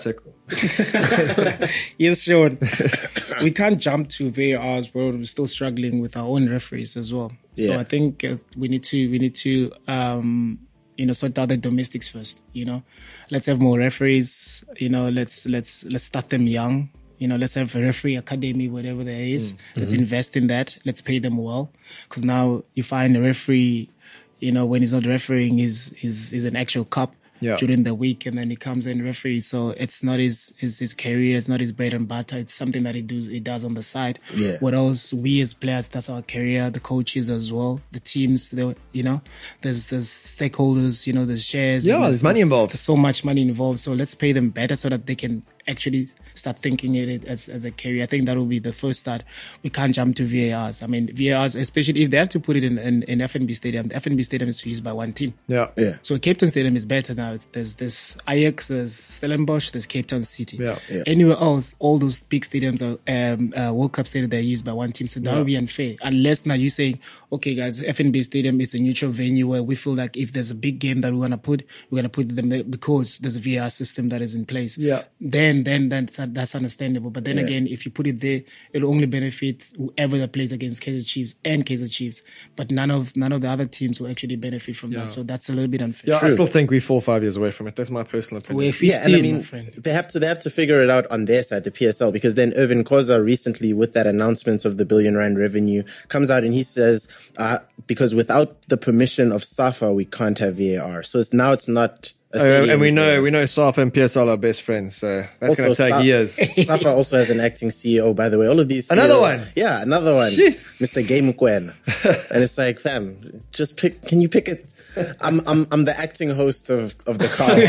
Seko. Yes, Sean. We can't jump to V A Rs, bro. We're still struggling with our own referees as well. So Yeah. I think uh, we need to we need to um you know sort out the domestics first. You know, let's have more referees. You know, let's let's let's start them young. You know, let's have a referee academy, whatever there is. Let's invest in that. Let's pay them well, because now you find a referee, you know, when he's not refereeing, is is is an actual cop. Yeah. During the week, and then he comes and referees. So it's not his, his his career, it's not his bread and butter. It's something that he does he does on the side. Yeah. What else? We as players, that's our career. The coaches as well, the teams. The you know, there's there's stakeholders. You know, there's shares. Yeah, and there's money involved. There's so much money involved. So let's pay them better so that they can actually start thinking it as as a career. I think that will be the first start. We can't jump to V A Rs. I mean, V A Rs, especially if they have to put it in in, in F N B Stadium. The F N B Stadium is used by one team. Yeah. Yeah. So Cape Town Stadium is better now. It's, there's there's Ajax, there's Stellenbosch, there's Cape Town City. Yeah. Yeah. Anywhere else, all those big stadiums are um, uh, World Cup stadiums, they're used by one team. So that would be unfair. Unless now you're saying, okay, guys, F N B Stadium is a neutral venue where we feel like if there's a big game that we want to put, we're going to put them there because there's a V A R system that is in place. Yeah. Then then then that's, that's understandable. But then Yeah. again, if you put it there, it'll only benefit whoever that plays against Kaizer Chiefs and Kaizer Chiefs. But none of none of the other teams will actually benefit from that. So that's a little bit unfair. Yeah, I still think we're four or five years away from it. That's my personal opinion. We're fifteen, Yeah, and I my mean, friend. they have to they have to figure it out on their side, the P S L, because then Irvin Koza recently, with that announcement of the billion rand revenue, comes out and he says, uh, because without the permission of SAFA, we can't have V A R. So it's now it's not. A Uh, stadium and we know thing. we know SAFA and P S L are best friends, so that's going to Also, take Sa- years. SAFA also has an acting C E O, by the way. All of these. Another C E Os one? Yeah, another one. Jeez. Mister Game Quen. And it's like, fam, just pick, can you pick it? I'm, I'm, I'm the acting host of, of the car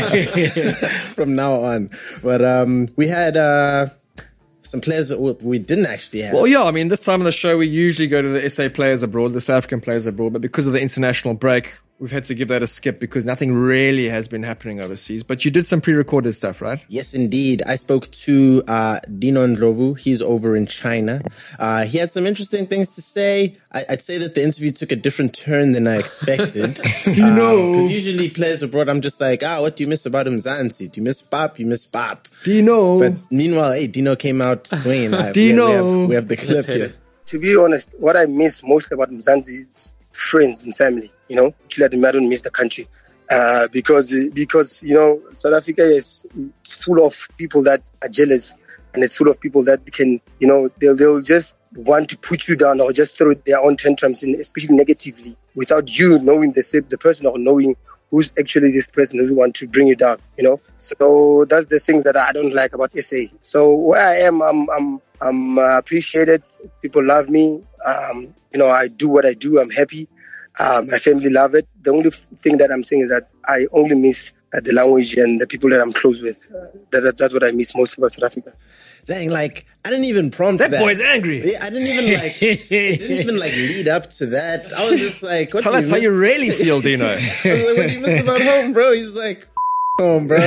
from now on. But, um, we had, uh, some players that we- we didn't actually have. Well, yeah, I mean, this time of the show, we usually go to the S A players abroad, the South African players abroad, but because of the international break, we've had to give that a skip because nothing really has been happening overseas. But you did some pre-recorded stuff, right? Yes, indeed. I spoke to uh, Dino Ndlovu. He's over in China. Uh, he had some interesting things to say. I- I'd say that the interview took a different turn than I expected. Dino! Because usually players abroad, I'm just like, ah, what do you miss about Mzansi? Do you miss Pap? You miss Pap. Dino. But meanwhile, hey, Dino came out swinging. I- Dino. We have, we have the clip here. To be honest, what I miss most about Mzansi is friends and family. You know, actually, I don't miss the country uh, because because you know South Africa is it's full of people that are jealous, and it's full of people that can, you know, they'll they'll just want to put you down or just throw their own tantrums in, especially negatively, without you knowing the the person or knowing who's actually this person who want to bring you down, you know. So that's the things that I don't like about S A. So where I am, I'm I'm I'm uh, appreciated. People love me. Um, you know, I do what I do. I'm happy. Uh, my family love it. The only thing that I'm saying is that I only miss uh, the language and the people that I'm close with. Uh, that, that, that's what I miss most about South Africa. Dang, like, I didn't even prompt that. That boy's angry. Yeah, I didn't even like, it didn't even like lead up to that. I was just like, what Tell do us you how miss? you really feel, Dino. I was like, what do you miss about home, bro? He's like, home, bro.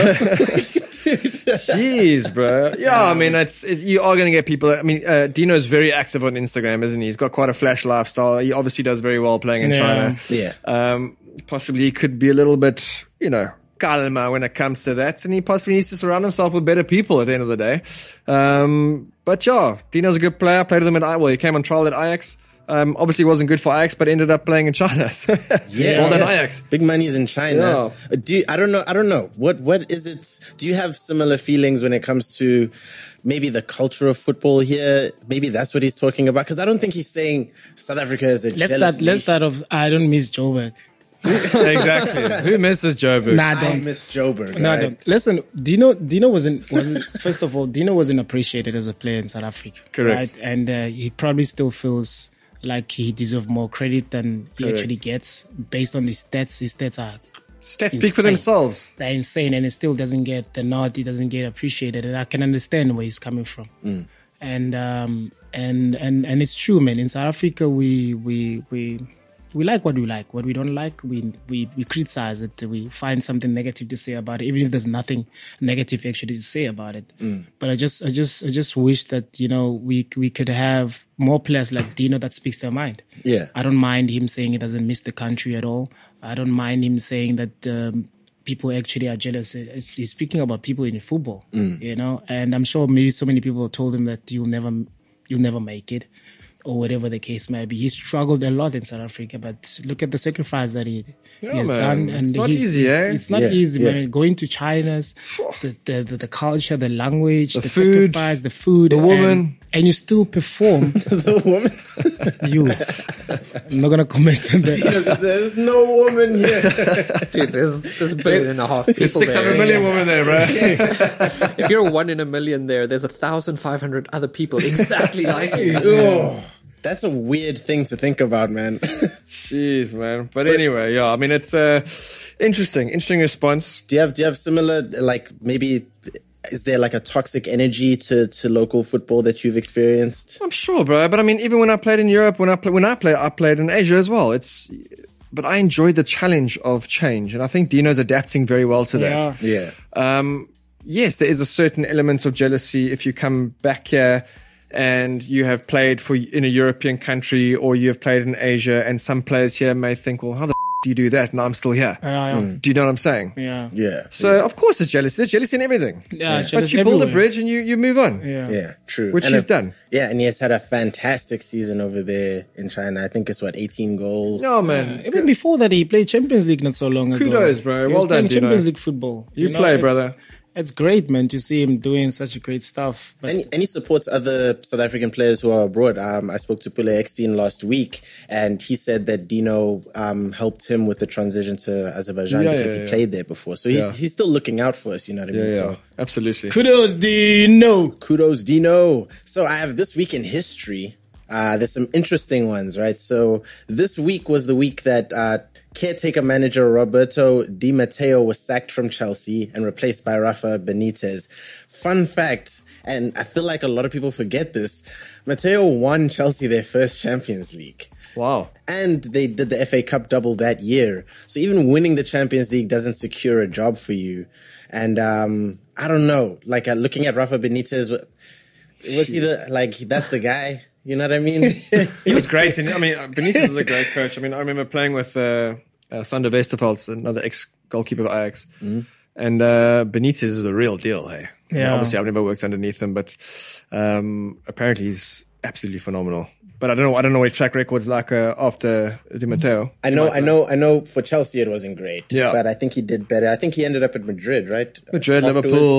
Jeez, bro. Yeah, I mean, it's, it's you are going to get people. I mean, uh, Dino's very active on Instagram, isn't he? He's got quite a flash lifestyle. He obviously does very well playing in Yeah. China. Yeah. Um, possibly he could be a little bit, you know, calma when it comes to that, and he possibly needs to surround himself with better people at the end of the day. Um, but yeah, Dino's a good player. Played with him at I. Well, he came on trial at Ajax. Um, obviously wasn't good for Ajax, but ended up playing in China. Yeah, well done, yeah. Ajax. Big money's in China. Yeah. Uh, Do you, I don't know. I don't know. What what is it? Do you have similar feelings when it comes to maybe the culture of football here? Maybe that's what he's talking about. Because I don't think he's saying South Africa is a Let's jealous start. Let's nation. start off. I don't miss Joburg. Exactly. Who misses Joburg? Nah, I I don't. miss Joburg. No, I right? don't. Listen, Dino. Dino wasn't. wasn't First of all, Dino wasn't appreciated as a player in South Africa. Correct. Right? And uh, he probably still feels like he deserves more credit than he Correct. actually gets based on his stats. His stats are Stats speak for insane. themselves. They're insane, and it still doesn't get the nod. He doesn't get appreciated, and I can understand where he's coming from. Mm. And um and and and it's true, man. In South Africa, we we we. We like what we like. What we don't like, we, we we criticize it. We find something negative to say about it, even if there's nothing negative actually to say about it. Mm. But I just I just I just wish that, you know, we we could have more players like Dino that speaks their mind. Yeah. I don't mind him saying he doesn't miss the country at all. I don't mind him saying that um, people actually are jealous. He's speaking about people in football, you know. And I'm sure maybe so many people told him that you'll never you'll never make it, or whatever the case may be. He struggled a lot in South Africa, but look at the sacrifice that he, Yeah, he has man. done. And It's not he's- easy, he's- eh? It's not Yeah, easy, yeah. man. Going to China's, the, the, the, the culture, the language, The the, food, sacrifice, the food, the and- woman. and you still perform. The woman. You, I'm not gonna comment on that. There's no woman here. Dude, there's there's a billion and a half people Six hundred there. million women there, bro. If you're one in a million there, there's a thousand five hundred other people exactly like you. Oh, that's a weird thing to think about, man. Jeez, man. But anyway, yeah. I mean, it's uh, interesting, interesting response. Do you have do you have similar, like, maybe is there like a toxic energy to, to local football that you've experienced? I'm sure, bro. But I mean, even when I played in Europe, when I play, when I play, I played in Asia as well. It's, but I enjoyed the challenge of change, and I think Dino's adapting very well to that. Yeah. Yeah. Um, yes, there is a certain element of jealousy if you come back here and you have played for in a European country, or you have played in Asia, and some players here may think, well, how the f- do you do that? And I'm still here. Yeah, yeah. Do you know what I'm saying? Yeah. Yeah. So of course there's jealousy. There's jealousy in everything. Yeah, But jealous you build a everywhere. bridge and you, you move on. Yeah. Yeah, true. Which And he's a- done. Yeah, and he has had a fantastic season over there in China. I think it's what, eighteen goals? No, man. Even before that, he played Champions League not so long ago. Kudos, bro. He Well was playing done, Dino. Champions League football. You know, play, it's- brother. It's great, man, to see him doing such a great stuff. But And he, and he supports other South African players who are abroad. Um, I spoke to Pule Eckstein last week, and he said that Dino um, helped him with the transition to Azerbaijan Yeah, because yeah, he yeah. played there before. So he's, Yeah. he's still looking out for us, you know what I Yeah, mean? yeah. So Absolutely. kudos, Dino. kudos, Dino. So I have this week in history. Uh, there's some interesting ones, right? So this week was the week that uh, caretaker manager Roberto Di Matteo was sacked from Chelsea and replaced by Rafa Benitez. Fun fact, and I feel like a lot of people forget this, Matteo won Chelsea their first Champions League. Wow. And they did the F A Cup double that year. So even winning the Champions League doesn't secure a job for you. And um, I don't know, like uh, looking at Rafa Benitez, was he the, like, that's the guy? You know what I mean? He was great. And I mean, Benitez is a great coach. I mean, I remember playing with uh, uh, Sander Westerveld, another ex-goalkeeper of Ajax. Mm-hmm. And uh, Benitez is the real deal, hey? I mean, Yeah. obviously, I've never worked underneath him, but um, apparently he's absolutely phenomenal. But I don't know. I don't know what his track record's like uh, after Di Matteo. I know, I know, I know for Chelsea it wasn't great. Yeah. But I think he did better. I think he ended up at Madrid, right? Madrid, Afterwards. Liverpool,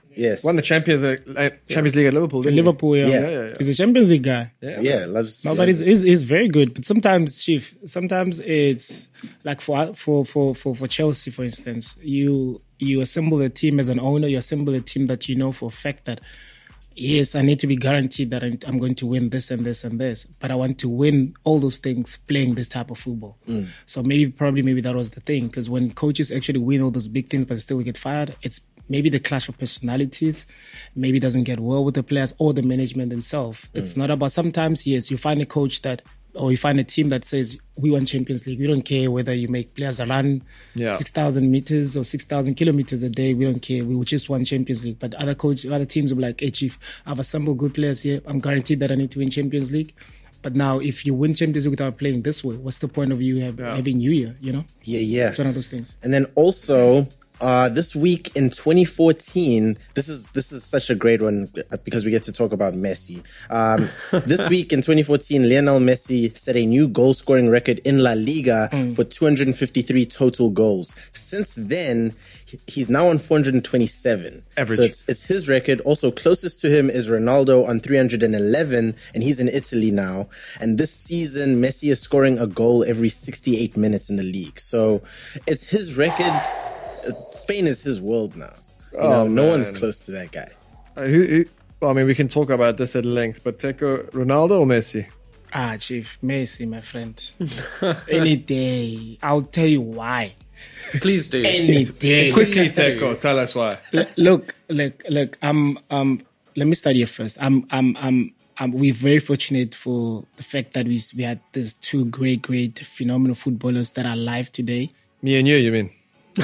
Yes. Won the Champions uh, Champions League at Liverpool, didn't he? Liverpool, yeah. Yeah. Yeah, yeah, yeah. He's a Champions League guy. Yeah. Yeah, loves. No, loves but he's, he's, he's very good. But sometimes, Chief, sometimes it's like for, for, for, for, for Chelsea, for instance, you, you assemble a team as an owner, you assemble a team that you know for a fact that, yes, I need to be guaranteed that I'm, I'm going to win this and this and this, but I want to win all those things playing this type of football. Mm. So maybe, probably, maybe that was the thing. Because when coaches actually win all those big things but still get fired, it's maybe the clash of personalities, maybe doesn't get well with the players or the management themselves. Mm. It's not about, sometimes, yes, you find a coach that, or you find a team that says, we want Champions League. We don't care whether you make players run Yeah. six thousand meters or six thousand kilometers a day. We don't care. We will just want Champions League. But other coach, other teams will be like, hey, Chief, I've assembled good players here. I'm guaranteed that I need to win Champions League. But now, if you win Champions League without playing this way, what's the point of you have, Yeah. having New Year, you know? Yeah, yeah. It's one of those things. And then also, uh, this week in twenty fourteen, this is, this is such a great one because we get to talk about Messi. Um, this week in twenty fourteen, Lionel Messi set a new goal scoring record in La Liga mm. for two hundred fifty-three total goals. Since then, he's now on four hundred twenty-seven. Average. So it's, it's his record. Also closest to him is Ronaldo on three hundred eleven, and he's in Italy now. And this season, Messi is scoring a goal every sixty-eight minutes in the league. So it's his record. Spain is his world now. You Oh, know, no man. one's close to that guy. Uh, who, who, well, I mean, we can talk about this at length, but Teko, Ronaldo or Messi? Ah, Chief, Messi, my friend. Any day. I'll tell you why. Please do. Any day. Quickly, Teko, tell us why. L- look, look, look. Um, um. Let me start here first. I'm, I'm, I'm. Um, we're very fortunate for the fact that we we had these two great, great, phenomenal footballers that are alive today. Me and you, you mean?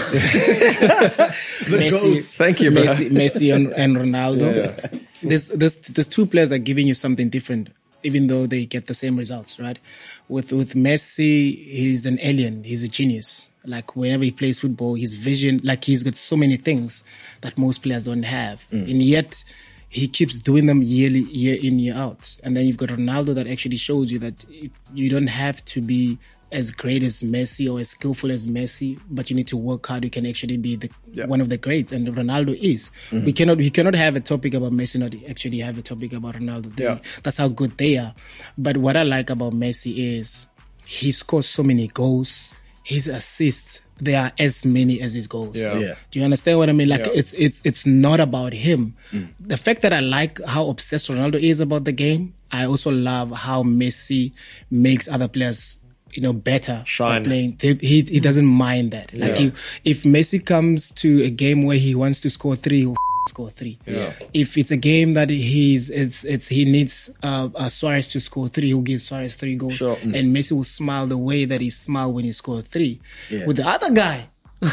Messi, Thank you, bro. Messi, Messi and, and Ronaldo. Yeah, yeah. This, this, this two players are giving you something different, even though they get the same results, right? With with Messi, he's an alien. He's a genius. Like whenever he plays football, his vision, like he's got so many things that most players don't have, mm. and yet he keeps doing them yearly, year in, year out. And then you've got Ronaldo that actually shows you that you don't have to be as great as Messi or as skillful as Messi, but you need to work hard. You can actually be the yeah. one of the greats, and Ronaldo is. Mm-hmm. We cannot we cannot have a topic about Messi, not actually have a topic about Ronaldo. They, yeah. That's how good they are. But what I like about Messi is he scores so many goals. His assists, they are as many as his goals. Yeah. Yeah. Do you understand what I mean? Like Yeah. it's it's it's not about him. Mm. The fact that I like how obsessed Ronaldo is about the game, I also love how Messi makes other players, you know, better Shine. by playing. He, he he doesn't mind that. Like Yeah. he, if Messi comes to a game where he wants to score three, he'll score three. Yeah. If it's a game that he's it's it's he needs uh, uh Suarez to score three, he'll give Suarez three goals. Sure. Mm. And Messi will smile the way that he smiled when he scored three. Yeah. With the other guy,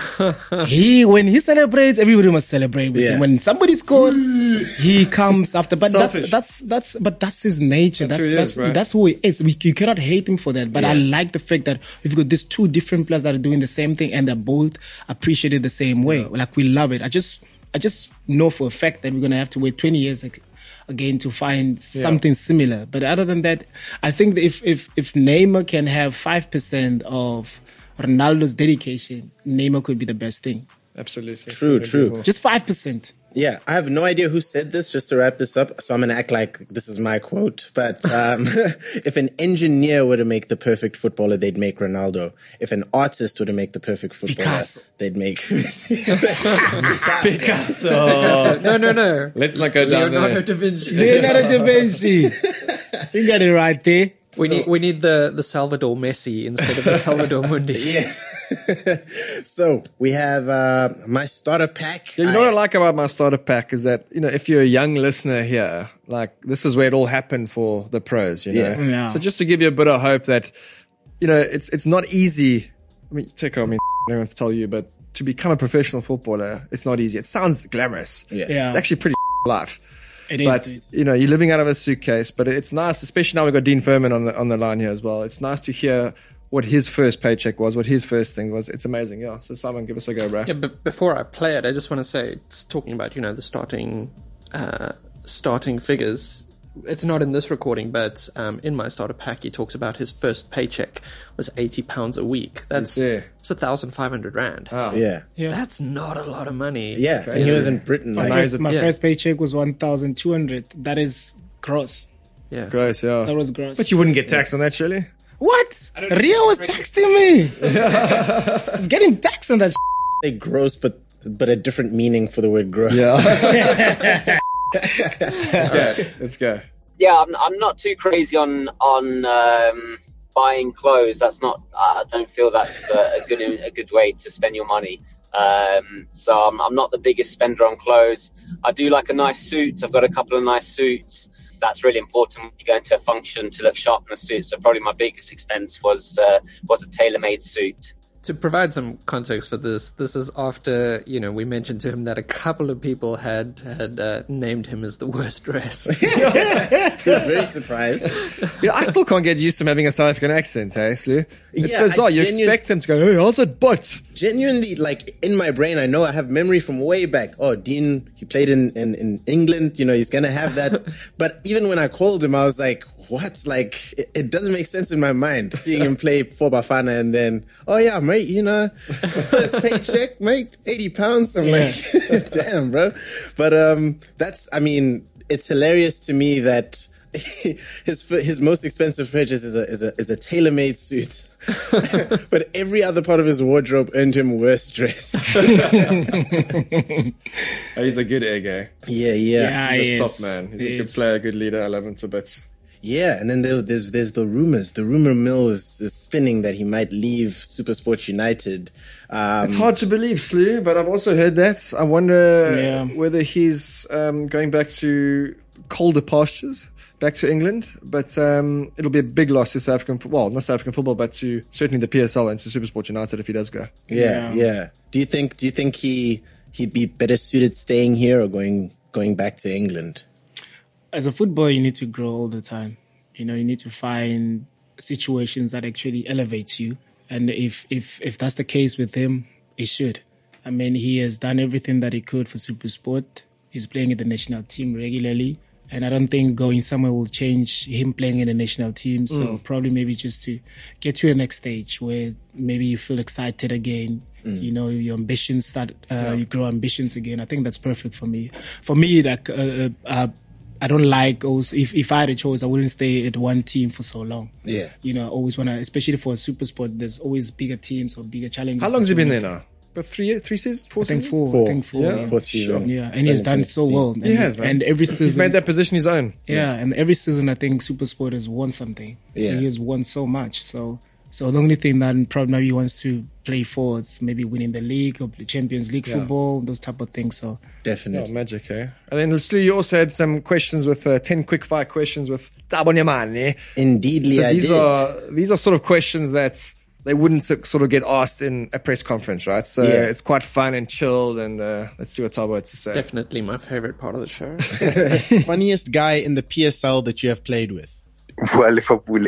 he when he celebrates, everybody must celebrate with Yeah. him. When somebody scores, he comes after. But Selfish. that's that's that's but that's his nature. That's That's who he that's, is, bro. that's who he is. We, you cannot hate him for that. But I Yeah. like the fact that we've got these two different players that are doing the same thing and they're both appreciated the same way. Like we love it. I just I just know for a fact that we're gonna have to wait twenty years ag- again to find something similar. But other than that, I think that if if if Neymar can have five percent of Ronaldo's dedication, Neymar could be the best thing. Absolutely. True, true. Just five percent. Yeah, I have no idea who said this, just to wrap this up, so I'm going to act like this is my quote. But um, if an engineer were to make the perfect footballer, they'd make Ronaldo. If an artist were to make the perfect footballer, Picasso. they'd make Picasso. No, no, no. Let's not go down Leonardo there. da Vinci. Leonardo da Vinci. You got it right there. We need we need the, the Salvador Messi instead of the Salvador Mundi. Yeah. So we have uh, my starter pack. Yeah, you know I- what I like about my starter pack is that, you know, if you're a young listener here, like this is where it all happened for the pros, you know. Yeah. Yeah. So just to give you a bit of hope that, you know, it's it's not easy. I mean, Teko, I mean, I don't have to tell you, but to become a professional footballer, it's not easy. It sounds glamorous. Yeah. Yeah. It's actually pretty life. It is. But, you know, you're living out of a suitcase, but it's nice, especially now we've got Dean Furman on the, on the line here as well. It's nice to hear what his first paycheck was, what his first thing was. It's amazing. Yeah. So Simon, give us a go, bro. Yeah, but before I play it, I just want to say, it's talking about, you know, the starting, uh, starting figures. it's not in this recording, but um, in my starter pack, he talks about his first paycheck was eighty pounds a week. That's Yeah. it's a thousand five hundred rand. Oh. Yeah. Yeah. That's not a lot of money. Yeah. And he was in Britain. My, Like, first, my yeah. first paycheck was one thousand two hundred. That is gross. Yeah. Gross, yeah. That was gross. But you wouldn't get taxed on that, surely? What? Rio was texting me. I was getting taxed on that. say gross, but but a different meaning for the word gross. Yeah. Okay, let's go. Yeah, I'm, I'm not too crazy on on um, buying clothes. That's not. I don't feel that's a, a good a good way to spend your money. Um, so I'm, I'm not the biggest spender on clothes. I do like a nice suit. I've got a couple of nice suits. That's really important when you go into a function to look sharp in a suit. So probably my biggest expense was uh, was a tailor-made suit. To provide some context for this, this is after, you know, we mentioned to him that a couple of people had had uh, named him as the worst dressed. He was very surprised. Yeah, I still can't get used to him having a South African accent, hey, Slew? It's Yeah, bizarre. I You genu- expect him to go, hey, how's it butt? Genuinely, like, in my brain, I know I have memory from way back. Oh, Dean, he played in, in, in England, you know, he's gonna have that. But even when I called him, I was like, what? Like, it, it doesn't make sense in my mind, seeing him play for Bafana and then, oh yeah, mate, you know, first paycheck, mate, eighty pounds. I'm Yeah. like, damn, bro. But, um, that's, I mean, it's hilarious to me that his his most expensive purchase is a is a is a tailor-made suit, but every other part of his wardrobe earned him worse dressed. Oh, he's a good egg, eh? yeah, yeah, Yeah, He's a yes. top man. He's a He good is. player, a good leader. I love him to bits. yeah. And then there, there's there's the rumors. The rumor mill is, is spinning that he might leave SuperSport United. Um, It's hard to believe, Slew, but I've also heard that. I wonder Yeah. whether he's um, going back to colder pastures, back to England. But um, it'll be a big loss to South African football. Well, not South African football, but to certainly the P S L and to SuperSport United if he does go. yeah, Yeah. yeah. Do you think Do you think he he'd be better suited staying here or going going back to England? As a footballer, you need to grow all the time. You know, you need to find situations that actually elevate you. And if, if, if that's the case with him, it should. I mean, he has done everything that he could for SuperSport. He's playing in the national team regularly. And I don't think going somewhere will change him playing in the national team. So probably maybe just to get to a next stage where maybe you feel excited again. You know, your ambitions start, uh, you grow ambitions again. I think that's perfect for me. For me, like, uh, uh, I don't like also, if, if I had a choice, I wouldn't stay at one team for so long. Yeah. You know, I always want to, especially for a super sport, there's always bigger teams or bigger challenges. How long's he been there now? About three, three seasons, four I think seasons. four. Four. I think four. Yeah. Yeah, Fourth season. yeah. And he's done so well. And, He has, man. And every season. He's made that position his own. Yeah, and every season I think SuperSport has won something. Yeah. So he has won so much. So so the only thing that probably maybe he wants to play for is maybe winning the league or play Champions League Yeah. football, those type of things. So Oh, Definitely. magic, eh? And then, Slew, you also had some questions with uh, ten quick fire questions with Tabo Nyamane. Indeedly, So I these did. are these are sort of questions that they wouldn't so- sort of get asked in a press conference, right? So Yeah. it's quite fun and chilled, and uh, let's see what Tabo had to say. Definitely my favorite part of the show. Funniest guy in the P S L that you have played with? Liverpool.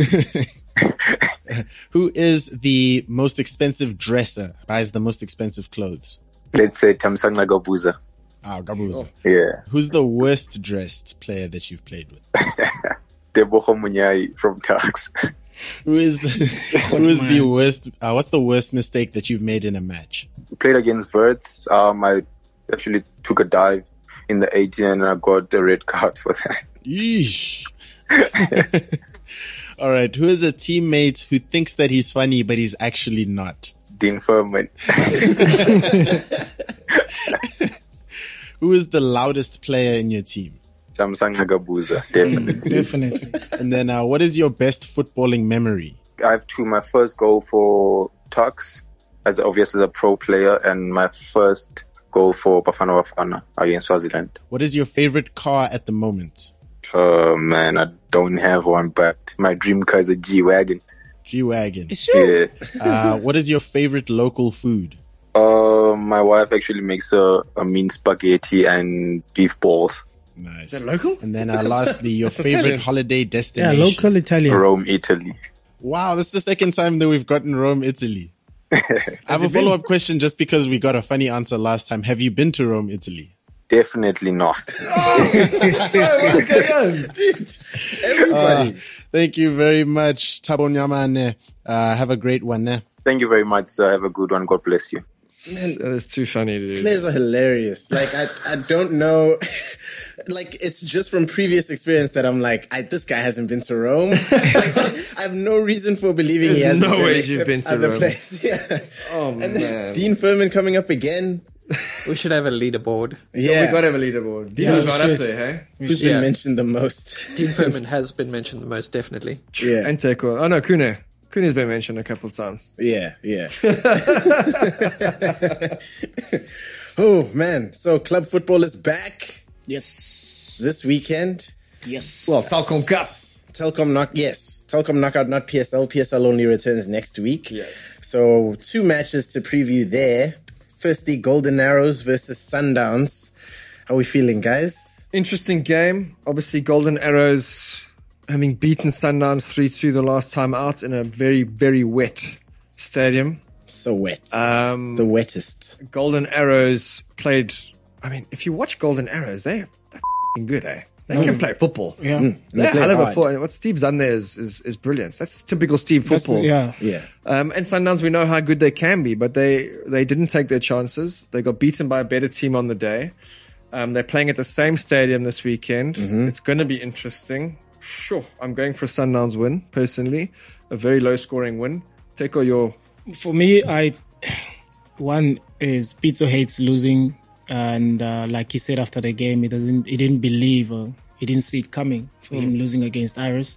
Who is the most expensive dresser? Buys the most expensive clothes? Let's say Tamsanga Gabuza. Ah, Gabuza. Yeah. Who's the worst dressed player that you've played with? Tebogo Munyai from Turks. Who is who is the worst? Uh, what's the worst mistake that you've made in a match? Played against Verts. Um, I actually took a dive in the eighteen and I got a red card for that. Yeesh. All right. Who is a teammate who thinks that he's funny but he's actually not? Dean Furman. Who is the loudest player in your team? Tamsanga Gabuza. Definitely. definitely. And then, uh, what is your best footballing memory? I have two. My first goal for Turks, as obviously as a pro player, and my first goal for Bafana Bafana against Swaziland. What is your favorite car at the moment? Oh man, I don't have one, but my dream car is a G-Wagon. G-Wagon. Yeah. Uh, what is your favorite local food? Uh, my wife actually makes a, a mean spaghetti and beef balls. Nice. Is that local? And then uh, lastly, your That's favorite Italian. holiday Yeah, destination. local Italian. Rome, Italy. Wow, that's the second time that we've gotten Rome, Italy. I have a follow-up question just because we got a funny answer last time. Have you been to Rome, Italy? Definitely not. What's going on? Dude, everybody. Uh, thank you very much, Thabo Nyamane. Uh, have a great one. Eh? Thank you very much, sir. Have a good one. God bless you. Man, That is too funny, dude. players are hilarious. Like, I, I don't know. Like, it's just from previous experience that I'm like, I, this guy hasn't been to Rome. Like, I have no reason for believing he There's hasn't no been, way except you've been to other Rome. places. Yeah. Oh, And then man. Dean Furman coming up again. We should have a leaderboard. Yeah. We got to have a leaderboard. Dino's we right up should. there, hey? Who's Yeah. been mentioned the most? Dean Furman has been mentioned the most, definitely. Yeah. And Teko. Oh, no, Kune. Kune's been mentioned a couple of times. Yeah, yeah. Oh, man. So club football is back Yes. this weekend. Yes. Well, Telkom Cup. Telkom knock, yes. Telkom knockout, not P S L. P S L only returns next week. Yes. So two matches to preview there. Firstly, Golden Arrows versus Sundowns. How are we feeling, guys? Interesting game. Obviously, Golden Arrows having beaten Sundowns three two the last time out in a very, very wet stadium. So wet. Um, the wettest. Golden Arrows played... I mean, if you watch Golden Arrows, they, they're f***ing good, eh? They can play football. Yeah. Mm, they They're play hell of a hard. foot. What Steve's done there is, is, is brilliant. That's typical Steve That's- football. yeah. Yeah. Um, and Sundowns, we know how good they can be, but they, they didn't take their chances. They got beaten by a better team on the day. Um, they're playing at the same stadium this weekend. Mm-hmm. It's going to be interesting. Sure, I'm going for a Sundowns win, personally. A very low-scoring win. Teko, your... For me, I one is Pizzo hates losing, and uh, like he said after the game, he doesn't, he didn't believe, or he didn't see it coming for him losing against Iris,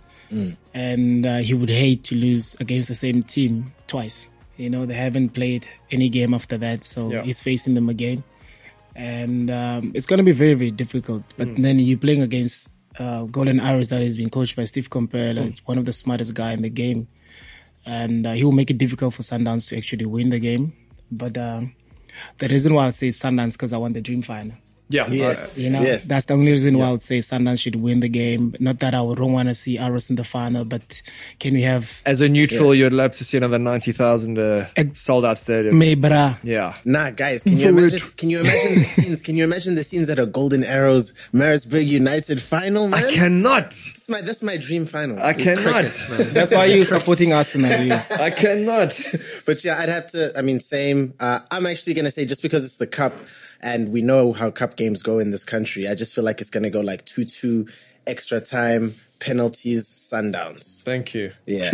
and uh, he would hate to lose against the same team twice. You know, they haven't played any game after that, so Yeah. he's facing them again, and um, it's going to be very, very difficult. But then you're playing against uh, Golden Iris that has been coached by Steve Compel. It's one of the smartest guy in the game. And uh, he will make it difficult for Sundowns to actually win the game. But uh, the reason why I say Sundowns because I want the dream final. Yeah. Yes. You know, yes. that's the only reason why I would say Sundowns should win the game. Not that I don't want to see Aros in the final, but can we have As a neutral, you'd love to see another ninety thousand uh, Ex- sold-out stadium. Mebra? Yeah. Nah, guys, can you Forward. imagine? Can you imagine the scenes? Can you imagine the scenes at a Golden Arrows Maritzburg United final, man? I cannot. That's my that's my dream final. I cannot. That's why you're supporting Arsenal. You. I cannot. But yeah, I'd have to. I mean, same. Uh, I'm actually gonna say just because it's the cup, and we know how cup games go in this country. I just feel like it's gonna go like two two, extra time, penalties, Sundowns. Thank you. Yeah.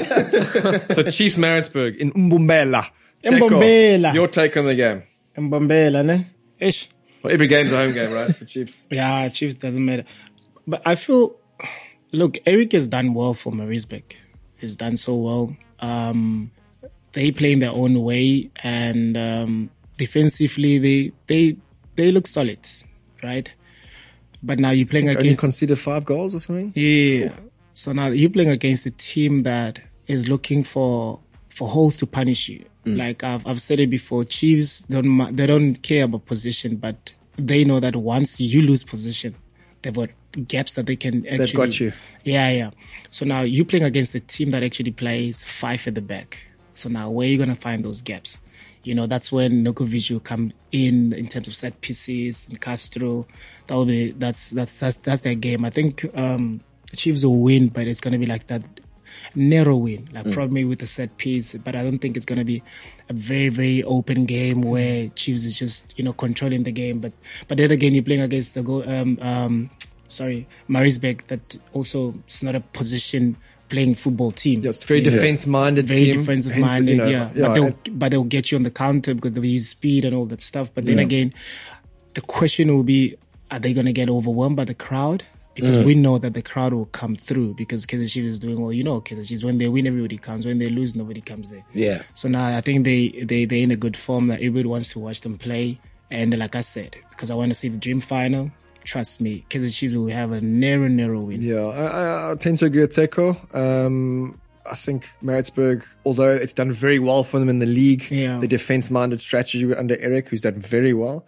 So Chiefs Maritzburg in Mbombela. Teko, Mbombela. your take on the game. Mbombela, ne? Ish. Well, every game's a home game, right? For Chiefs. Yeah, Chiefs doesn't matter. But I feel, look, Eric has done well for Maritzburg. He's done so well. Um, they play in their own way, and um, defensively, they they they look solid, right? But now you're playing Only against conceded five goals or something? yeah. So now you're playing against a team that is looking for for holes to punish you. Like I've I've said it before, Chiefs don't ma- they don't care about position, but they know that once you lose position, they've got gaps that they can actually. They've got you. Yeah, yeah. So now you're playing against a team that actually plays five at the back. So now where are you gonna find those gaps? You know, that's when Nokovic will come in in terms of set pieces and Castro. That will be that's that's that's that's their game. I think um the Chiefs will win, but it's gonna be like that narrow win, like probably with a set piece. But I don't think it's gonna be a very very open game where Chiefs is just you know controlling the game. But but then again, you're playing against the go um um sorry Maritzburg that also is not a position playing football team. Yeah, it's a very defense-minded Very team. defensive Hence the- minded, you know, yeah. yeah, But they'll and- but they'll get you on the counter because they'll use speed and all that stuff. But then again, the question will be: are they going to get overwhelmed by the crowd? Because we know that the crowd will come through because Kaizer Chiefs is doing well. You know, Kaizer Chiefs, when they win, everybody comes. When they lose, nobody comes there. Yeah. So now I think they they they're in a good form that everybody wants to watch them play. And like I said, because I want to see the dream final. Trust me, Kaizer Chiefs will have a narrow, narrow win. Yeah, I, I, I tend to agree with Teko. Um, I think Maritzburg, although it's done very well for them in the league, Yeah. the defense-minded strategy under Eric, who's done very well,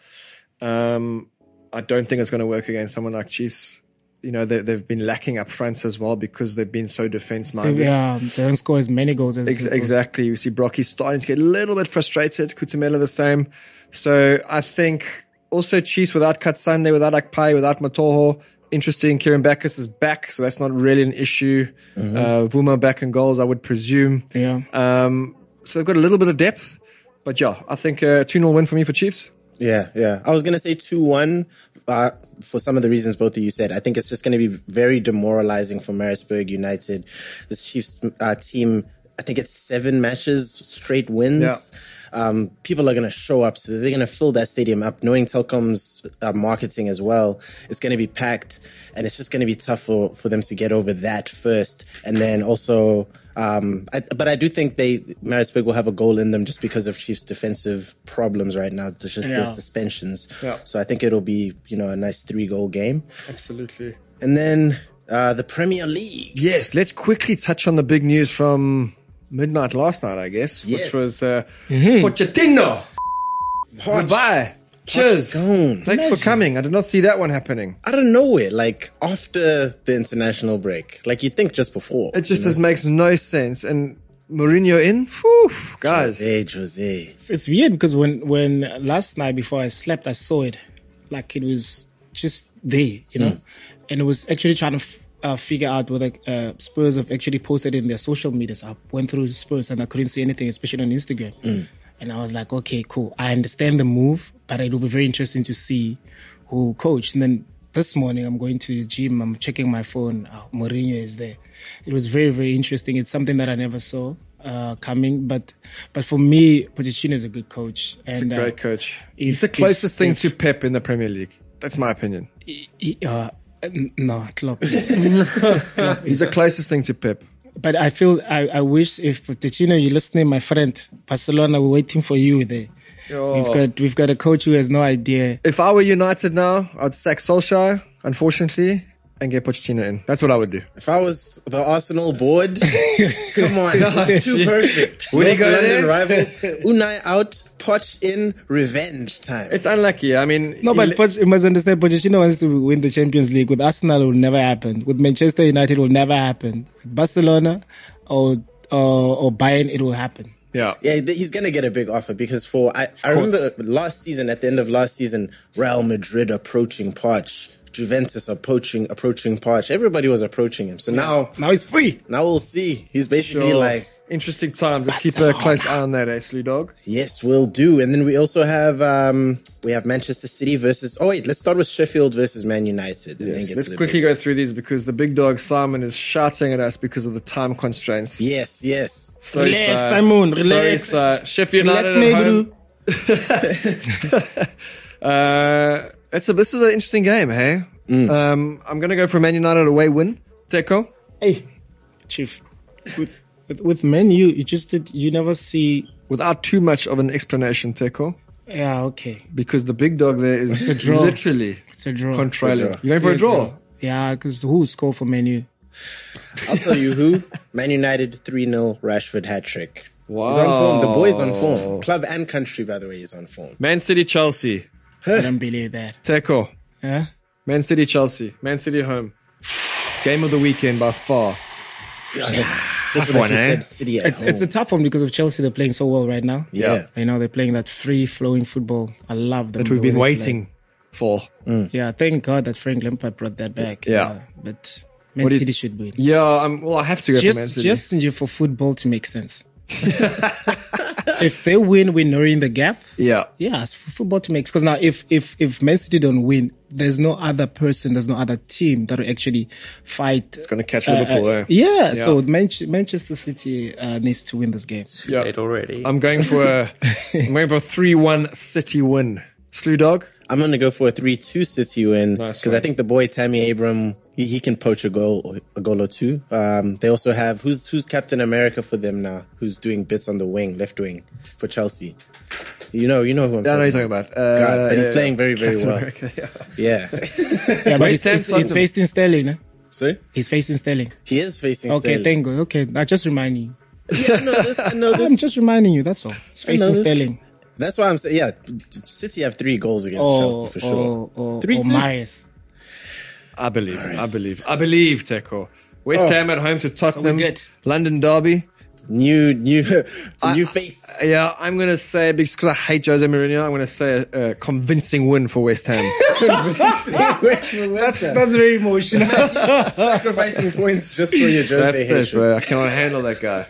um, I don't think it's going to work against someone like Chiefs. You know, they, they've been lacking up front as well because they've been so So, defense-minded. yeah, they don't score as many goals as Ex- exactly. You see Brocky starting to get a little bit frustrated. Kutumela the same. So I think also Chiefs without Katsande, without Akpai, without Matoho. Interesting. Kieran Backus is back, so that's not really an issue. Mm-hmm. Uh, Vuma back in goals, I would presume. Yeah. Um, so they've got a little bit of depth. But yeah, I think a two nil win for me for Chiefs. Yeah, yeah. I was going to say two one uh, for some of the reasons both of you said. I think it's just going to be very demoralizing for Maritzburg United. This Chiefs uh, team, I think it's seven matches, straight wins. Yeah. Um, people are going to show up, so they're going to fill that stadium up. Knowing Telkom's uh, marketing as well, it's going to be packed, and it's just going to be tough for, for them to get over that first. And then also, um, I, but I do think they Maritzburg will have a goal in them just because of Chiefs' defensive problems right now. There's just Yeah. the suspensions. Yeah. So I think it'll be, you know, a nice three goal game. Absolutely. And then uh, the Premier League. Yes, let's quickly touch on the big news from midnight last night, I guess, Yes. which was uh, Pochettino. Goodbye. Cheers. Gone. Thanks for coming. I did not see that one happening. Out of nowhere, like after the international break, like you think just before. It just you know? just makes no sense. And Mourinho in, whew, guys. Jose, Jose. It's, it's weird because when, when last night before I slept, I saw it like it was just there, you know, mm. and it was actually trying to f- uh, figure out whether uh, Spurs have actually posted it in their social media. So I went through Spurs and I couldn't see anything, especially on Instagram. Mm. And I was like, okay, cool. I understand the move, but it will be very interesting to see who coached. And then this morning, I'm going to the gym. I'm checking my phone. Oh, Mourinho is there. It was very, very interesting. It's something that I never saw uh, coming. But but for me, Pochettino is a good coach. And, He's a great uh, coach. He's, He's the closest if, thing if, to Pep in the Premier League. That's my opinion. He, he, uh, no, Klopp. He's the closest thing to Pep. But I feel, I, I wish if Pochettino, you're listening, my friend, Barcelona, we're waiting for you there. Oh. We've got we've got a coach who has no idea. If I were United now, I'd sack Solskjaer, unfortunately, and get Pochettino in. That's what I would do. If I was the Arsenal board, come on, it's too perfect. Would no he go London there? rivals. Unai out, Poch in, revenge time. It's unlucky. I mean, No, but he- Poch, you must understand, Pochettino wants to win the Champions League. With Arsenal, it will never happen. With Manchester United, it will never happen. With Barcelona or or, or Bayern, it will happen. yeah. Yeah, th- he's going to get a big offer because for, I, I remember last season, at the end of last season, Real Madrid approaching Poch, Juventus approaching, approaching Poch. Everybody was approaching him. So now, Now he's free. now we'll see. He's basically Sure. like, Interesting times. Let's keep a close eye on that, eh, Slew Dog? yes, we'll do. And then we also have, um, we have Manchester City versus, oh wait, let's start with Sheffield versus Man United. And then get Let's to the quickly big- go through these because the big dog Simon is shouting at us because of the time constraints. Yes, yes. Sorry, Relax, sir. Simon, Sorry, relax. sir. Sheffield Relax, United my at home. uh, it's a, this is an interesting game, hey? Mm. Um, I'm going to go for a Man United away win. Teko? Hey, Chief. With with, with Men U, you just did, you never see. Without too much of an explanation, Teko. Yeah, okay. Because the big dog there is a draw. literally It's a draw. controlling. It's a You going for a It's a draw? draw. Yeah, because who scored for Man U? I'll tell you who. Man United three nil Rashford hat trick. Wow. He's on form. The boy's on form. Club and country, by the way, is on form. Man City, Chelsea. I don't believe that. Teko. Huh? Man City, Chelsea. Man City home. Game of the weekend by far. Tough one, eh? City at It's, home. it's a tough one because of Chelsea. They're playing so well right now. yeah. You know, they're playing that free-flowing football. I love them. That we've the been way they waiting for. play. Yeah, thank God that Frank Lampard brought that back. Yeah. Uh, but Man What do you- City should win. Yeah, I'm, well, I have to go for Man Just, City. just for football to make sense. If they win, we're narrowing the gap. yeah. Yeah, it's for football to make because now if if if Man City don't win, there's no other person, there's no other team that will actually fight. It's going to catch uh, Liverpool uh, there. yeah, Yeah. so Manch- Manchester City uh, needs to win this game. Yeah. Late already. I'm going for a, I'm going for a three one City win. Slew Dog? I'm going to go for a three two City win Nice because one. I think the boy Tammy Abraham, he, he can poach a goal, a goal or two. Um, they also have, who's who's Captain America for them now? Who's doing bits on the wing, left wing for Chelsea? You know, you know who I'm Yeah, I know talking you're talking about. God, Uh, but he's yeah, playing very, very Captain well. America, yeah. Yeah. Yeah, but Wait, he's, Sam he's, he's Sutton. facing Sterling. No? Sorry? He's facing Sterling. He is facing Okay, Sterling. thank God. Okay, I just reminding you. Yeah, I know this. I know I'm this. just reminding you. That's all. He's I know facing this. Sterling. That's why I'm saying, yeah, City have three goals against Or Chelsea for sure. or, or, Three or two. Marius. I believe. I believe. I believe, Teko. West Oh. Ham at home to Tottenham. good. London derby. New, new, I- new face. Yeah, I'm going to say, because I hate Jose Mourinho, I'm going to say a, a convincing win for West Ham. That's, that's very emotional. Sacrificing points just for your Jose That's it, hatred. bro. I cannot handle that guy.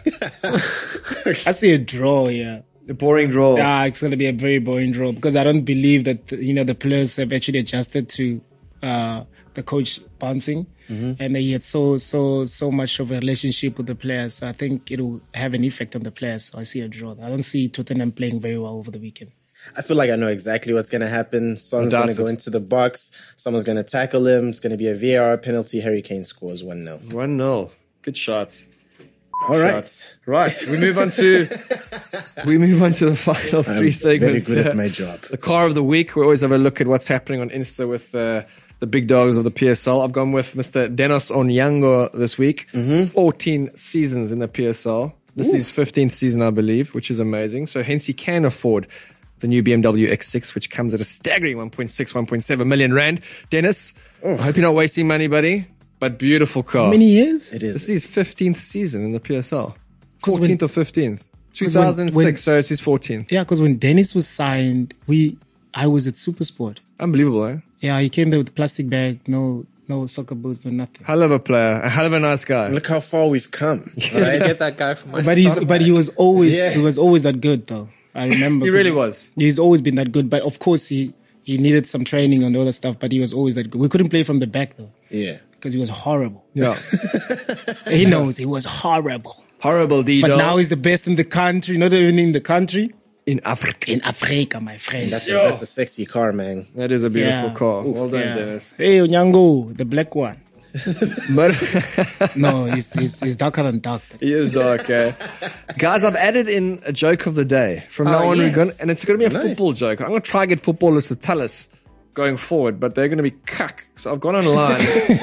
I see a draw, yeah. A boring draw. Yeah, it's going to be a very boring draw because I don't believe that, you know, the players have actually adjusted to uh, the coach bouncing. Mm-hmm. And they had so, so, so much of a relationship with the players. So I think it'll have an effect on the players. So I see a draw. I don't see Tottenham playing very well over the weekend. I feel like I know exactly what's going to happen. Son's going to go into the box. Someone's going to tackle him. It's going to be a V A R penalty. Harry Kane scores one nil. one nil. Good shot. All right. Shot. Right. We move on to we move on to the final three I'm segments. very good uh, at my job. The car of the week. We always have a look at what's happening on Insta with uh, the big dogs of the P S L. I've gone with Mister Denos Onyango this week. Mm-hmm. fourteen seasons in the P S L. This Ooh. is his fifteenth season, I believe, which is amazing. So hence he can afford the new B M W X six, which comes at a staggering one point six, one point seven million rand. Dennis, oh. I hope you're not wasting money, buddy. But beautiful car. How many years? It is. This is his fifteenth season in the P S L. fourteenth or fifteenth. two thousand six, when, when, so it's his fourteenth. Yeah, because when Dennis was signed, we I was at Supersport. Unbelievable, eh? Yeah, he came there with a plastic bag, no no soccer boots, no nothing. Hell of a player, a hell of a nice guy. Look how far we've come. All right? Get that guy from my But he's, but he was always Yeah. he was always that good though. I remember. He really was. He's always been that good, but of course he he needed some training and all that stuff. But he was always that good. We couldn't play from the back though. Yeah. Because he was horrible. Yeah. He knows he was horrible. Horrible, Dido. But now he's the best in the country, not even in the country. in Africa. In Africa, my friend. That's a, that's a sexy car, man. That is a beautiful Yeah. car. Oof, Well done, yeah. Dennis. Hey, Onyango, the black one. But No, he's, he's, he's darker than dark. he is dark, eh? Guys, I've added in a joke of the day. From now Oh, on, we're yes. going and it's going to be a Nice. football joke. I'm going to try and get footballers to tell us going forward, but they're going to be cuck. So I've gone online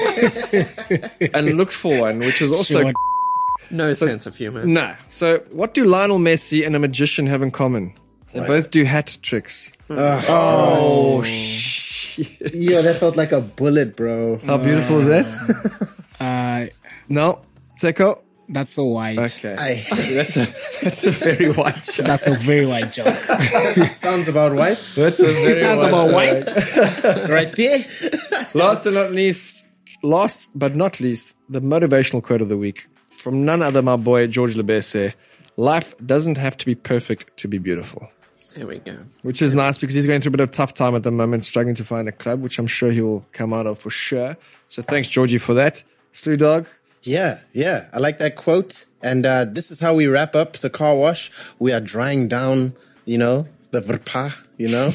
and looked for one, which is also Sure. No sense of humor. no. So what do Lionel Messi and a magician have in common? They What? both do hat tricks. Oh, shit. Yeah, that felt like a bullet, bro. How beautiful is that? Uh, No, Seko. that's so white. Okay, I, that's a that's a very white joke. That's a very white joke. sounds about white. That's a very Sounds white about joke. white. Right there. Last and not least, last but not least, the motivational quote of the week from none other my boy George Lebese. Life doesn't have to be perfect to be beautiful. There we go. Which is nice because he's going through a bit of tough time at the moment, struggling to find a club, which I'm sure he will come out of for sure. So thanks, Georgie, for that. Slew Dog. Yeah, yeah. I like that quote. And uh, this is how we wrap up the car wash. We are drying down, you know, the verpa, you know.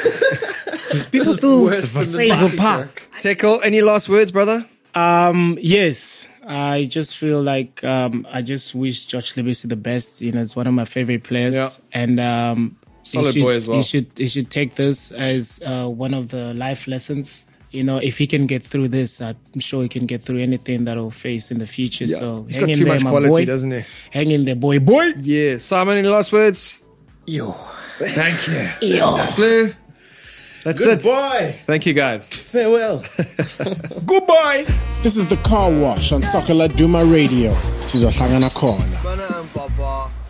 People still Worse than the say boxing Verpa. joke. Teko, any last words, brother? Um, yes. I just feel like um, I just wish George Lebese the best. You know, it's one of my favorite players. Yeah. And um, he Solid should, boy as well. He should, he should take this as uh, one of the life lessons. You know, if he can get through this, I'm sure he can get through anything that he'll face in the future. So He's hang got in too there, much my quality, boy. doesn't he? Hang in there, boy, boy. Yeah. Simon, any last words? Yo. Thank you. Slew. That's it. Goodbye. Thank you, guys. Farewell. Goodbye. This is the Car Wash on Sokala Duma Radio. This is Ohlangana Corner. Bana and Papa.